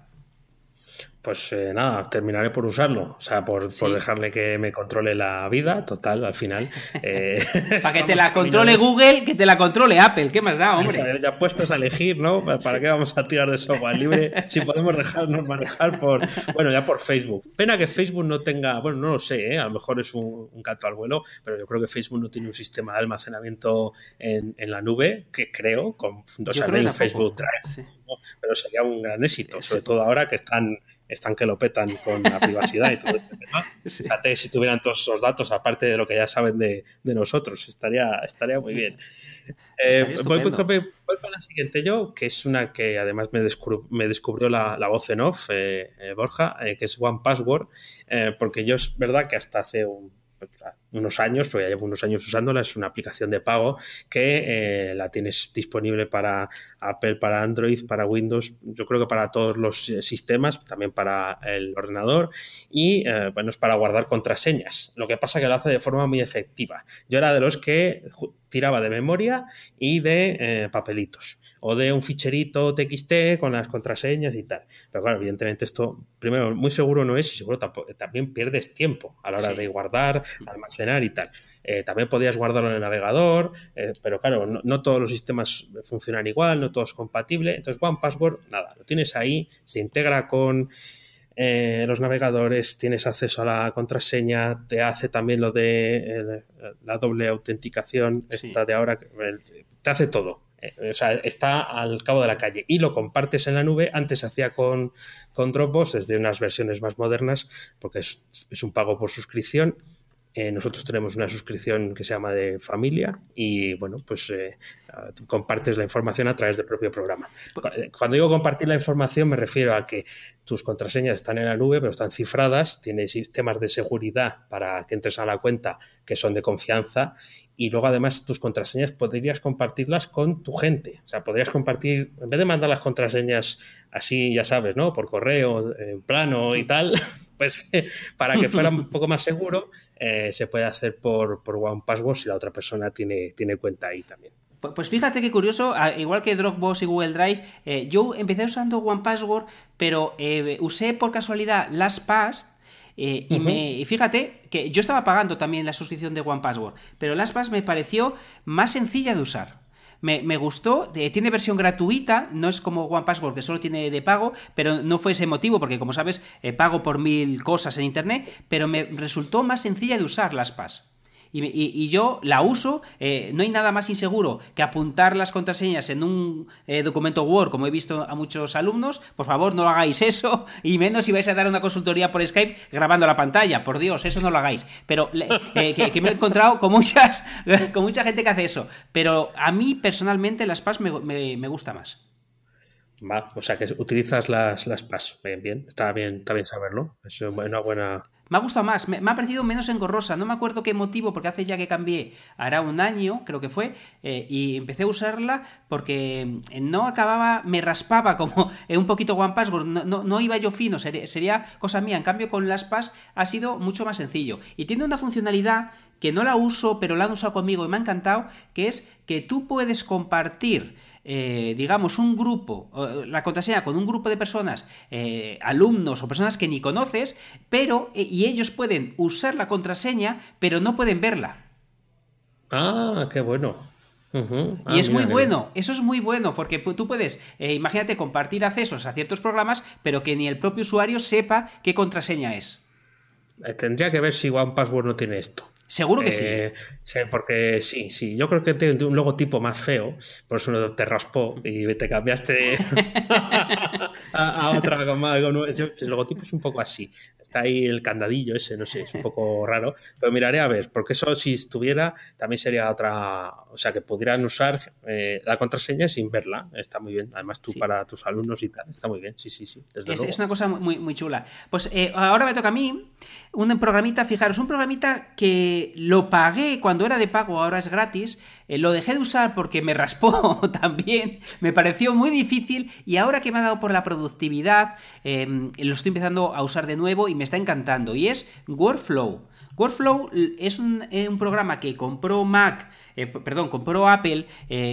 Pues nada, terminaré por usarlo, o sea, por dejarle que me controle la vida, total, al final. Para que te la controle Google, que te la controle Apple, ¿qué más da, hombre? Ya puestos a elegir, ¿no? ¿Para qué vamos a tirar de software libre si podemos dejarnos manejar por Facebook? Pena que Facebook no tenga, bueno, no lo sé, a lo mejor es un canto al vuelo, pero yo creo que Facebook no tiene un sistema de almacenamiento en la nube, que creo, o sea, en Facebook Drive, sí. ¿No? Pero sería un gran éxito, sobre todo ahora que están que lo petan con la privacidad y todo este tema. Sí. Fíjate si tuvieran todos esos datos, aparte de lo que ya saben de nosotros, estaría muy bien. Voy para la siguiente yo, que es una que además me descubrió la voz en off, Borja, que es OnePassword, porque yo es verdad que hasta hace unos años, porque ya llevo unos años usándola, es una aplicación de pago que la tienes disponible para Apple, para Android, para Windows, yo creo que para todos los sistemas, también para el ordenador y bueno, es para guardar contraseñas. Lo que pasa es que lo hace de forma muy efectiva. Yo era de los que tiraba de memoria y de papelitos o de un ficherito TXT con las contraseñas y tal. Pero claro, evidentemente esto, primero, muy seguro no es y seguro también pierdes tiempo a la hora de guardar, almacenar y tal. También podías guardarlo en el navegador, pero claro, no todos los sistemas funcionan igual, no todo es compatible. Entonces OnePassword, nada, lo tienes ahí, se integra con los navegadores, tienes acceso a la contraseña, te hace también lo de la doble autenticación, esta de ahora, te hace todo. O sea, está al cabo de la calle y lo compartes en la nube. Antes se hacía con Dropbox, es de unas versiones más modernas porque es un pago por suscripción. Nosotros tenemos una suscripción que se llama de familia y bueno, pues compartes la información a través del propio programa. Cuando digo compartir la información me refiero a que tus contraseñas están en la nube pero están cifradas, tienes sistemas de seguridad para que entres a la cuenta que son de confianza y luego además tus contraseñas podrías compartirlas con tu gente. O sea, podrías compartir, en vez de mandar las contraseñas así, ya sabes, ¿no? Por correo, en plano y tal, pues para que fuera un poco más seguro, se puede hacer por OnePassword si la otra persona tiene cuenta ahí también. Pues fíjate qué curioso, igual que Dropbox y Google Drive, yo empecé usando OnePassword, pero usé por casualidad LastPass. Y fíjate que yo estaba pagando también la suscripción de OnePassword, pero LastPass me pareció más sencilla de usar. Me gustó, tiene versión gratuita, no es como OnePassword que solo tiene de pago, pero no fue ese motivo porque como sabes pago por 1000 cosas en internet, pero me resultó más sencilla de usar LastPass. Y yo la uso, no hay nada más inseguro que apuntar las contraseñas en un documento Word, como he visto a muchos alumnos. Por favor, no hagáis eso, y menos si vais a dar una consultoría por Skype grabando la pantalla, por Dios, eso no lo hagáis. Pero que me he encontrado con mucha gente que hace eso, pero a mí personalmente LastPass me gusta más. O sea que utilizas las PAS. Bien, está bien saberlo. Es una buena. Me ha gustado más, me ha parecido menos engorrosa. No me acuerdo qué motivo, porque hace ya que cambié, hará un año, creo que fue, y empecé a usarla porque no acababa, me raspaba como un poquito OnePassword, no iba yo fino, sería cosa mía. En cambio, con LastPass ha sido mucho más sencillo. Y tiene una funcionalidad que no la uso, pero la han usado conmigo y me ha encantado, que es que tú puedes compartir digamos un grupo, la contraseña con un grupo de personas, alumnos o personas que ni conoces, pero y ellos pueden usar la contraseña pero no pueden verla. Ah, qué bueno. Y es muy bueno, eso es muy bueno, porque tú puedes, imagínate, compartir accesos a ciertos programas, pero que ni el propio usuario sepa qué contraseña es. Tendría que ver si OnePassword no tiene esto. Seguro que sí. Sí, porque sí, yo creo que tiene un logotipo más feo, por eso no te raspó y te cambiaste a otra el logotipo es un poco así. Está ahí el candadillo ese, no sé, es un poco raro, pero miraré a ver, porque eso si estuviera también sería otra, o sea, que pudieran usar la contraseña sin verla, está muy bien, además tú para tus alumnos y tal, está muy bien, sí, desde luego. Es una cosa muy, muy chula. Pues ahora me toca a mí un programita, fijaros, un programita que lo pagué cuando era de pago, ahora es gratis, lo dejé de usar porque me raspó también, me pareció muy difícil y ahora que me ha dado por la productividad, lo estoy empezando a usar de nuevo y me está encantando, y es Workflow. Workflow es un programa que compró compró Apple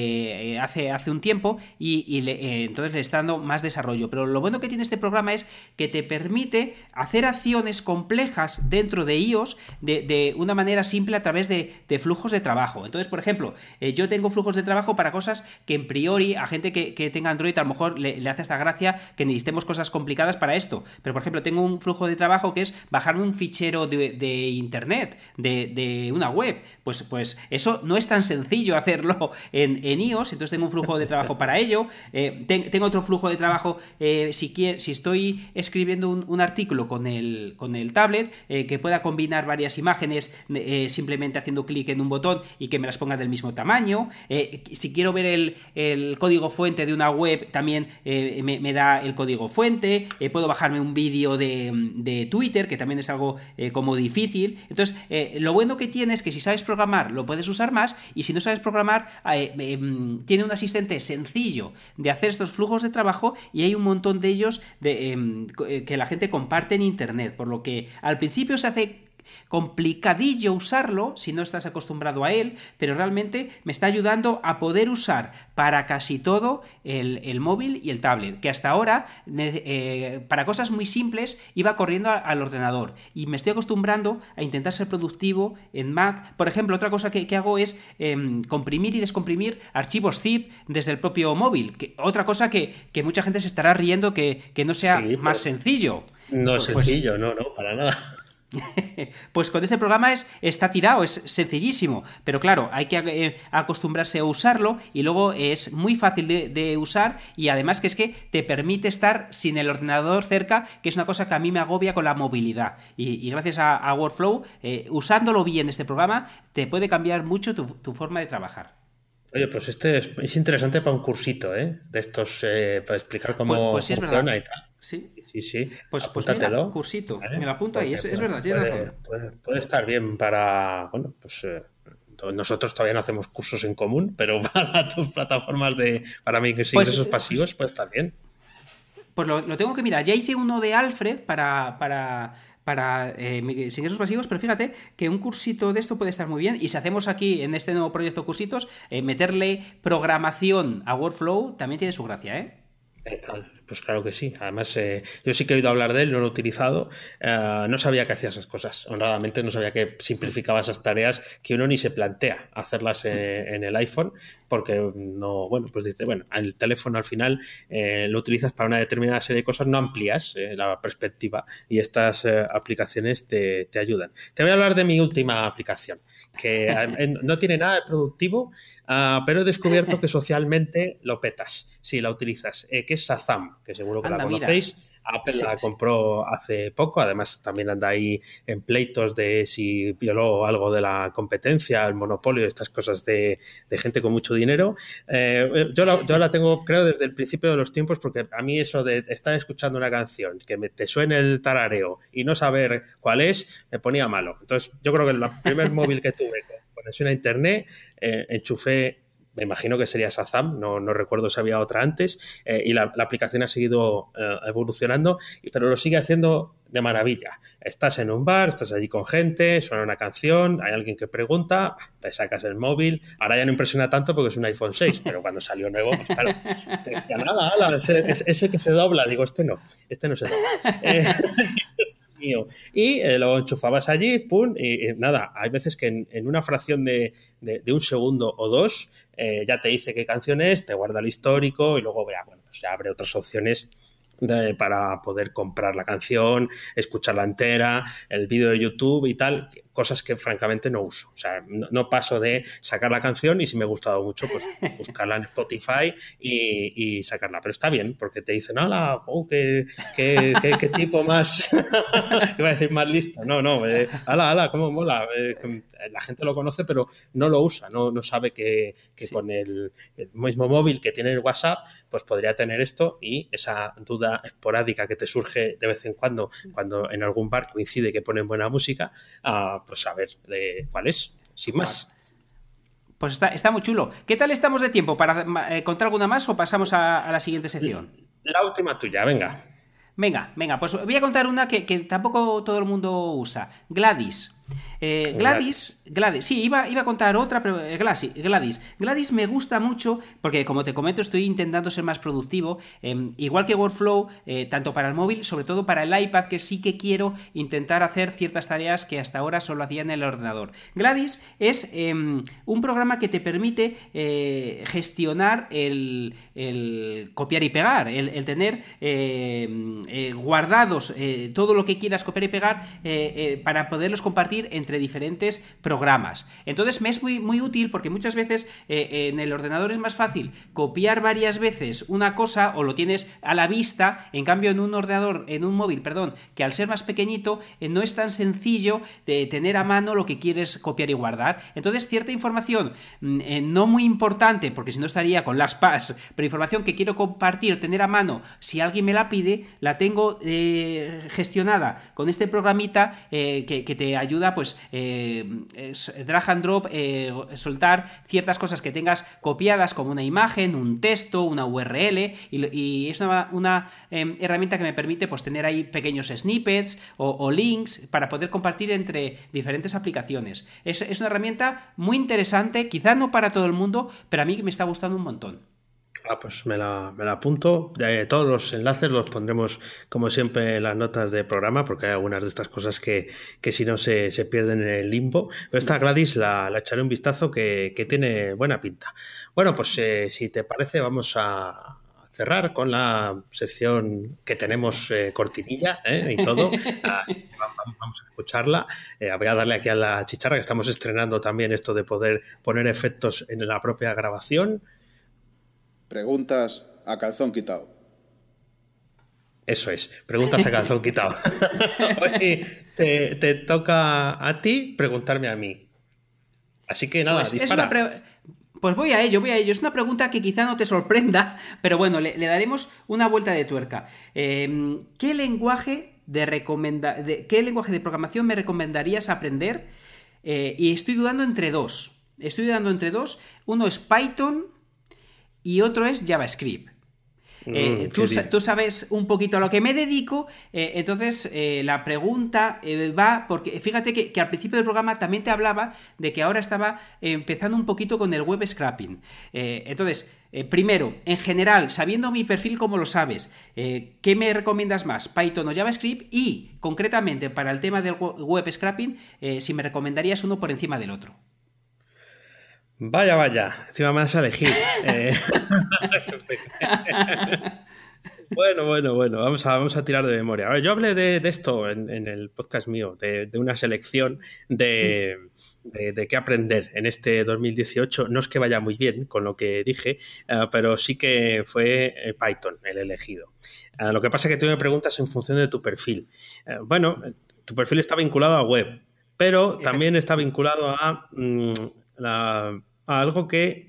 hace un tiempo y entonces le está dando más desarrollo. Pero lo bueno que tiene este programa es que te permite hacer acciones complejas dentro de iOS de una manera simple a través de flujos de trabajo. Entonces, por ejemplo, yo tengo flujos de trabajo para cosas que en priori a gente que tenga Android a lo mejor le hace esta gracia que necesitemos cosas complicadas para esto. Pero, por ejemplo, tengo un flujo de trabajo que es bajarme un fichero de internet, de una web. Pues eso no es tan sencillo hacerlo en iOS, entonces tengo un flujo de trabajo para ello. Tengo otro flujo de trabajo si estoy escribiendo un artículo con el tablet, que pueda combinar varias imágenes simplemente haciendo clic en un botón y que me las ponga del mismo tamaño. Si quiero ver el código fuente de una web, también me da el código fuente. Puedo bajarme un vídeo de Twitter, que también es algo como difícil. Entonces, lo bueno que tiene es que si sabes programar, lo puedes usar más, y si no sabes programar, tiene un asistente sencillo de hacer estos flujos de trabajo, y hay un montón de ellos que la gente comparte en internet, por lo que al principio se hace complicadillo usarlo si no estás acostumbrado a él, pero realmente me está ayudando a poder usar para casi todo el móvil y el tablet, que hasta ahora para cosas muy simples iba corriendo al ordenador, y me estoy acostumbrando a intentar ser productivo en Mac. Por ejemplo, otra cosa que hago es comprimir y descomprimir archivos zip desde el propio móvil, otra cosa que mucha gente se estará riendo que no sea más sencillo. No es sencillo, no, para nada. Pues con ese programa está tirado, es sencillísimo, pero claro, hay que acostumbrarse a usarlo, y luego es muy fácil de usar, y además que es que te permite estar sin el ordenador cerca, que es una cosa que a mí me agobia con la movilidad, y gracias a Workflow, usándolo bien este programa, te puede cambiar mucho tu forma de trabajar. Oye, pues es interesante para un cursito, de estos, para explicar cómo pues sí, funciona y tal. Sí. Pues apúntatelo. Mira, cursito, me lo apunto ahí, es verdad, tienes razón. Puede estar bien para, bueno, pues nosotros todavía no hacemos cursos en común, pero para tus plataformas para mis ingresos pasivos puede estar bien. Pues lo tengo que mirar. Ya hice uno de Alfred para mis ingresos pasivos, pero fíjate que un cursito de esto puede estar muy bien, y si hacemos aquí en este nuevo proyecto Cursitos, meterle programación a Workflow también tiene su gracia, ¿eh? Pues claro que sí. Además, yo sí que he oído hablar de él, no lo he utilizado. No sabía que hacía esas cosas. Honradamente, no sabía que simplificaba esas tareas que uno ni se plantea hacerlas en el iPhone, porque no, bueno, pues dice, bueno, el teléfono al final lo utilizas para una determinada serie de cosas, no amplías la perspectiva, y estas aplicaciones te ayudan. Te voy a hablar de mi última aplicación, que no tiene nada de productivo, pero he descubierto que socialmente lo petas si la utilizas, que es Shazam, que seguro que la conocéis. Mira. Apple la compró hace poco, además también anda ahí en pleitos de si violó algo de la competencia, el monopolio, estas cosas de gente con mucho dinero. Yo la tengo, creo, desde el principio de los tiempos, porque a mí eso de estar escuchando una canción, que te suene el tarareo y no saber cuál es, me ponía malo. Entonces yo creo que el primer móvil que tuve con conexión a internet, enchufé, me imagino que sería Shazam, no recuerdo si había otra antes, y la aplicación ha seguido evolucionando, pero lo sigue haciendo de maravilla. Estás en un bar, estás allí con gente, suena una canción, hay alguien que pregunta, te sacas el móvil. Ahora ya no impresiona tanto porque es un iPhone 6, pero cuando salió nuevo, pues claro, te decía nada, ese que se dobla, digo, este no se dobla. Y lo enchufabas allí, pum, y nada, hay veces que en una fracción de un segundo o dos ya te dice qué canción es, te guarda el histórico, y luego pues ya abre otras opciones para poder comprar la canción, escucharla entera, el vídeo de YouTube y tal, cosas que francamente no uso. O sea, no paso de sacar la canción y si me ha gustado mucho, pues buscarla en Spotify y sacarla. Pero está bien, porque te dicen, ¡hala! ¡Oh, qué tipo más! Iba a decir más listo. No, ¡hala! ¡Cómo mola! La gente lo conoce, pero no lo usa. No sabe que sí, con el mismo móvil que tiene el WhatsApp, pues podría tener esto, y esa duda esporádica que te surge de vez en cuando en algún bar coincide que ponen buena música, pues a ver cuál es, sin más. Pues está muy chulo. ¿Qué tal estamos de tiempo? ¿Para contar alguna más o pasamos a la siguiente sección? La última tuya, venga. Venga, pues voy a contar una que tampoco todo el mundo usa. Gladys. Gladys, sí, iba a contar otra, pero Gladys me gusta mucho porque, como te comento, estoy intentando ser más productivo, igual que Workflow, tanto para el móvil, sobre todo para el iPad, que sí que quiero intentar hacer ciertas tareas que hasta ahora solo hacía en el ordenador. Gladys es un programa que te permite gestionar el copiar y pegar, el tener guardados todo lo que quieras copiar y pegar para poderlos compartir entre diferentes programas. Entonces me es muy útil porque muchas veces en el ordenador es más fácil copiar varias veces una cosa o lo tienes a la vista, en cambio en un móvil, que al ser más pequeñito no es tan sencillo de tener a mano lo que quieres copiar y guardar. Entonces cierta información no muy importante, porque si no estaría con las PAS, pero información que quiero compartir, tener a mano, si alguien me la pide, la tengo gestionada con este programita que te ayuda, pues drag and drop, soltar ciertas cosas que tengas copiadas, como una imagen, un texto, una URL, y es una herramienta que me permite, pues, tener ahí pequeños snippets o links para poder compartir entre diferentes aplicaciones. Es una herramienta muy interesante, quizá no para todo el mundo, pero a mí me está gustando un montón. Pues me la apunto. Todos los enlaces los pondremos, como siempre, en las notas de programa, porque hay algunas de estas cosas que si no se pierden en el limbo. Pero esta Gladys la echaré un vistazo, que tiene buena pinta. Bueno, pues si te parece, vamos a cerrar con la sección que tenemos cortinilla y todo. Así que vamos a escucharla. Voy a darle aquí a la chicharra, que estamos estrenando también esto de poder poner efectos en la propia grabación. Preguntas a calzón quitado. Eso es, preguntas a calzón quitado. Hoy te toca a ti preguntarme a mí. Así que nada, pues dispara. Pues voy a ello. Es una pregunta que quizá no te sorprenda, pero bueno, le daremos una vuelta de tuerca. ¿Qué lenguaje de programación me recomendarías aprender? Y estoy dudando entre dos. Uno es Python y otro es JavaScript. Tú sabes un poquito a lo que me dedico, entonces la pregunta va porque fíjate que al principio del programa también te hablaba de que ahora estaba empezando un poquito con el web scraping. Entonces, primero, en general, sabiendo mi perfil como lo sabes, ¿qué me recomiendas más, Python o JavaScript? Y concretamente para el tema del web scraping, si me recomendarías uno por encima del otro. Vaya, encima me vas a elegir. Bueno, vamos a tirar de memoria. A ver, yo hablé de esto en el podcast mío, de una selección de qué aprender en este 2018. No es que vaya muy bien con lo que dije, pero sí que fue Python el elegido. Lo que pasa es que tú me preguntas en función de tu perfil. Tu perfil está vinculado a web, pero también está vinculado a algo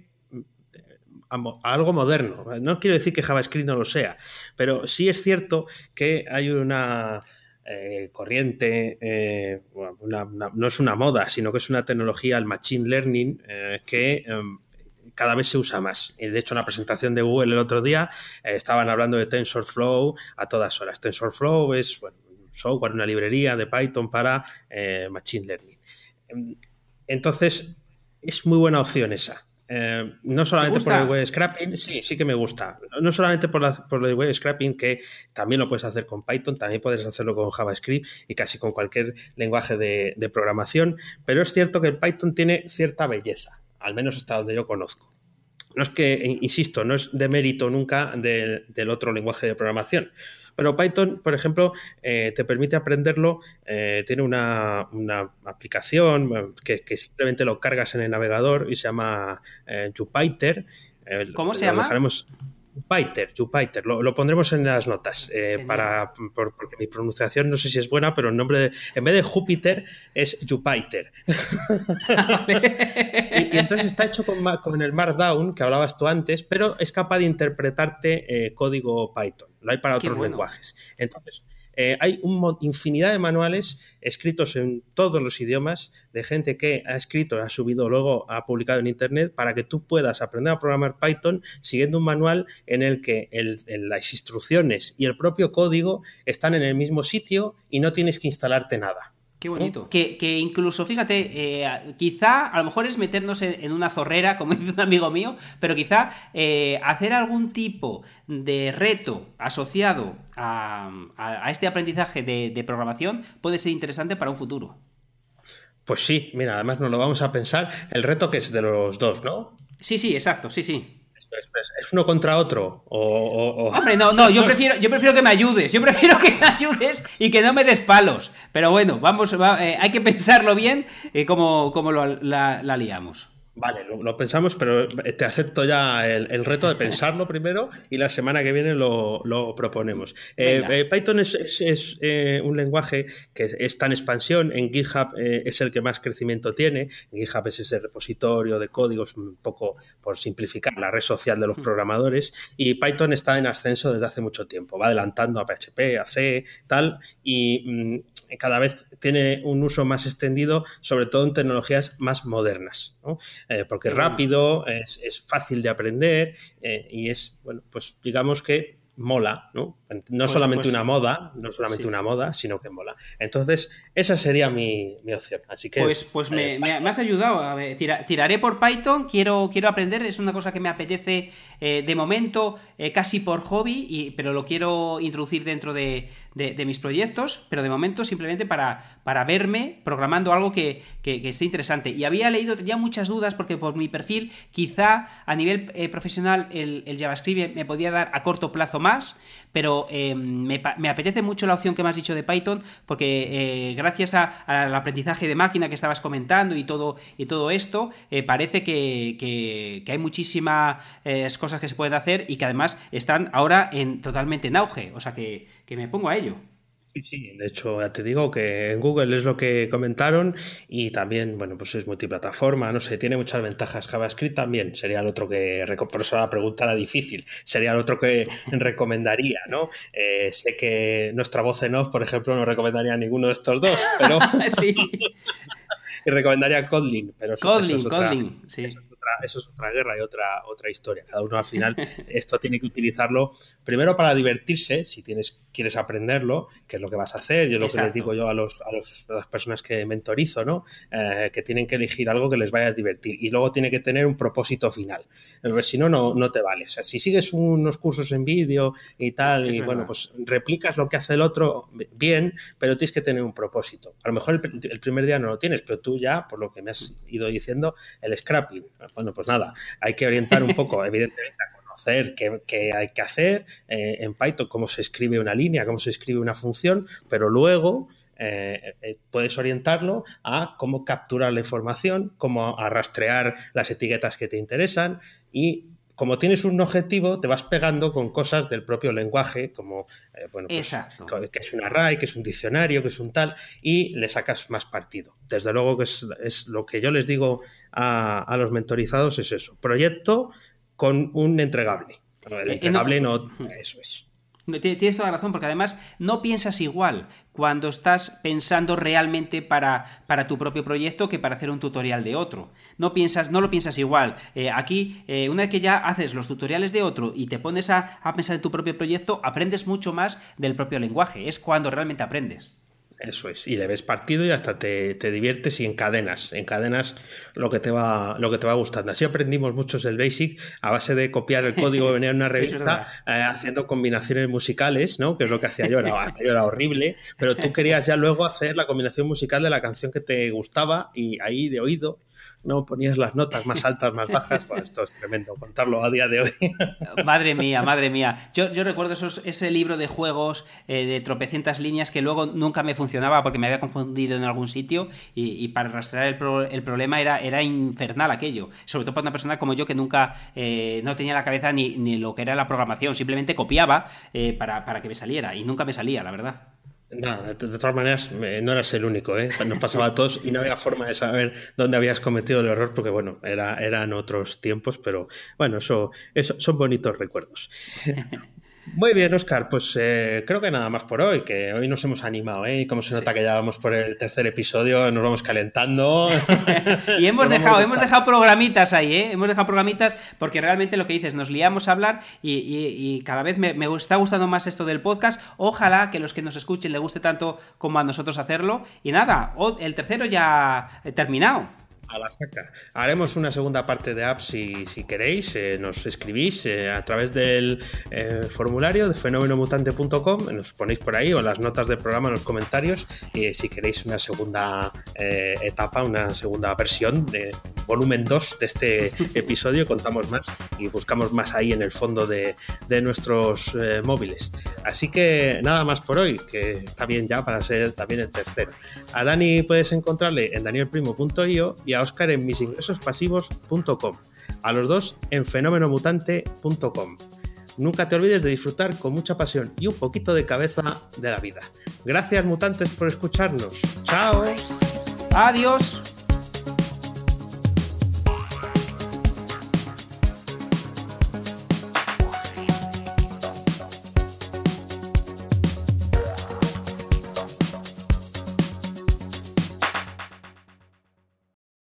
algo moderno. No quiero decir que JavaScript no lo sea, pero sí es cierto que hay una corriente, no es una moda, sino que es una tecnología, el Machine Learning, que cada vez se usa más. Y de hecho, en la presentación de Google el otro día estaban hablando de TensorFlow a todas horas. TensorFlow es un software, una librería de Python para Machine Learning. Entonces, es muy buena opción esa. No solamente por el web scraping, sí que me gusta. No solamente por el web scraping, que también lo puedes hacer con Python, también puedes hacerlo con JavaScript y casi con cualquier lenguaje de programación, pero es cierto que el Python tiene cierta belleza, al menos hasta donde yo conozco. no es que, insisto, no es de mérito nunca del otro lenguaje de programación. Pero Python, por ejemplo, te permite aprenderlo, tiene una aplicación que simplemente lo cargas en el navegador y se llama Jupyter. ¿Cómo se llama? Dejaremos Jupyter. Lo pondremos en las notas porque mi pronunciación no sé si es buena, pero el nombre en vez de Júpiter es Jupyter. y entonces está hecho con el Markdown que hablabas tú antes, pero es capaz de interpretarte código Python. Lo hay para otros lenguajes. Entonces, hay infinidad de manuales escritos en todos los idiomas de gente que ha escrito, ha subido, luego ha publicado en Internet para que tú puedas aprender a programar Python siguiendo un manual en el que las instrucciones y el propio código están en el mismo sitio y no tienes que instalarte nada. Qué bonito. Que incluso, fíjate, quizá a lo mejor es meternos en una zorrera, como dice un amigo mío, pero quizá hacer algún tipo de reto asociado a este aprendizaje de programación puede ser interesante para un futuro. Pues sí, mira, además nos lo vamos a pensar. El reto que es de los dos, ¿no? Sí, exacto, sí. ¿Es uno contra otro? Hombre, no, yo prefiero que me ayudes. Yo prefiero que me ayudes y que no me des palos. Pero bueno, hay que pensarlo bien cómo la liamos. Vale, lo pensamos, pero te acepto ya el reto de pensarlo primero y la semana que viene lo proponemos. Python es un lenguaje que está en expansión. En GitHub es el que más crecimiento tiene. En GitHub es ese repositorio de códigos, un poco por simplificar, la red social de los programadores. Y Python está en ascenso desde hace mucho tiempo. Va adelantando a PHP, a C, tal, y cada vez tiene un uso más extendido, sobre todo en tecnologías más modernas, ¿no? Porque es rápido, es fácil de aprender y es, bueno, pues digamos que mola, ¿no? No solamente una moda, sino que mola. Entonces, esa sería mi opción. Así que pues me has ayudado. A ver, tiraré por Python, quiero aprender, es una cosa que me apetece de momento, casi por hobby, pero lo quiero introducir dentro de mis proyectos, pero de momento simplemente para verme programando algo que esté interesante. Y había leído, tenía muchas dudas porque por mi perfil, quizá a nivel profesional el JavaScript me podía dar a corto plazo más, pero me apetece mucho la opción que me has dicho de Python porque gracias al aprendizaje de máquina que estabas comentando y todo esto, parece que hay muchísimas cosas que se pueden hacer y que además están ahora totalmente en auge, o sea que me pongo a ello. Sí, de hecho, ya te digo que en Google es lo que comentaron y también, bueno, pues es multiplataforma, no sé, tiene muchas ventajas. JavaScript también sería el otro por eso la pregunta era difícil, sería el otro que recomendaría, ¿no? Sé que nuestra voz en off, por ejemplo, no recomendaría a ninguno de estos dos, pero sí. Y recomendaría Kotlin, pero Kotlin, sí. Eso es otra guerra y otra historia. Cada uno al final esto tiene que utilizarlo primero para divertirse, si quieres aprenderlo, que es lo que vas a hacer. Yo lo que les digo yo a las personas que mentorizo, ¿no? Que tienen que elegir algo que les vaya a divertir y luego tiene que tener un propósito final. Si no te vale. O sea, si sigues unos cursos en vídeo y tal, y bueno, pues replicas lo que hace el otro bien, pero tienes que tener un propósito. A lo mejor el primer día no lo tienes, pero tú ya, por lo que me has ido diciendo, el scrapping. Bueno, pues nada, hay que orientar un poco, evidentemente, a conocer qué hay que hacer en Python, cómo se escribe una línea, cómo se escribe una función, pero luego puedes orientarlo a cómo capturar la información, cómo a rastrear las etiquetas que te interesan y como tienes un objetivo, te vas pegando con cosas del propio lenguaje, como pues, que es un array, que es un diccionario, que es un tal, y le sacas más partido. Desde luego que es lo que yo les digo a los mentorizados, es eso, proyecto con un entregable. El entregable eso es. Tienes toda la razón, porque además no piensas igual cuando estás pensando realmente para tu propio proyecto que para hacer un tutorial de otro. No lo piensas igual. Aquí, una vez que ya haces los tutoriales de otro y te pones a pensar en tu propio proyecto, aprendes mucho más del propio lenguaje. Es cuando realmente aprendes. Eso es, y le ves partido y hasta te diviertes y encadenas lo que te va gustando. Así aprendimos muchos del Basic a base de copiar el código que venía en una revista haciendo combinaciones musicales, ¿no? Que es lo que hacía yo, era horrible, pero tú querías ya luego hacer la combinación musical de la canción que te gustaba y ahí de oído no ponías las notas más altas, más bajas. Bueno, esto es tremendo contarlo a día de hoy. Madre mía. Yo recuerdo ese libro de juegos de tropecientas líneas que luego nunca me funcionaba porque me había confundido en algún sitio y para rastrear el problema era infernal aquello. Sobre todo para una persona como yo que nunca no tenía la cabeza ni lo que era la programación. Simplemente copiaba para que me saliera y nunca me salía, la verdad. No, de todas maneras, no eras el único, ¿eh? Nos pasaba a todos y no había forma de saber dónde habías cometido el error porque, bueno, eran otros tiempos, pero bueno, eso son bonitos recuerdos. Muy bien, Óscar, pues creo que nada más por hoy, que hoy nos hemos animado, ¿eh? Y como se nota que ya vamos por el tercer episodio, nos vamos calentando. Y hemos dejado programitas ahí, ¿eh? Hemos dejado programitas porque realmente lo que dices, nos liamos a hablar y cada vez me está gustando más esto del podcast. Ojalá que los que nos escuchen les guste tanto como a nosotros hacerlo. Y nada, el tercero ya terminado. A la saca. Haremos una segunda parte de apps si queréis, nos escribís a través del formulario de fenomenomutante.com, nos ponéis por ahí o las notas del programa en los comentarios si queréis una segunda etapa, una segunda versión de volumen 2 de este episodio, contamos más y buscamos más ahí en el fondo de nuestros móviles. Así que nada más por hoy, que está bien ya para ser también el tercero. A Dani puedes encontrarle en danielprimo.io y a Óscar en misingresospasivos.com, a los dos en fenomenomutante.com. Nunca te olvides de disfrutar con mucha pasión y un poquito de cabeza de la vida. Gracias, mutantes, por escucharnos. ¡Chao! ¡Adiós!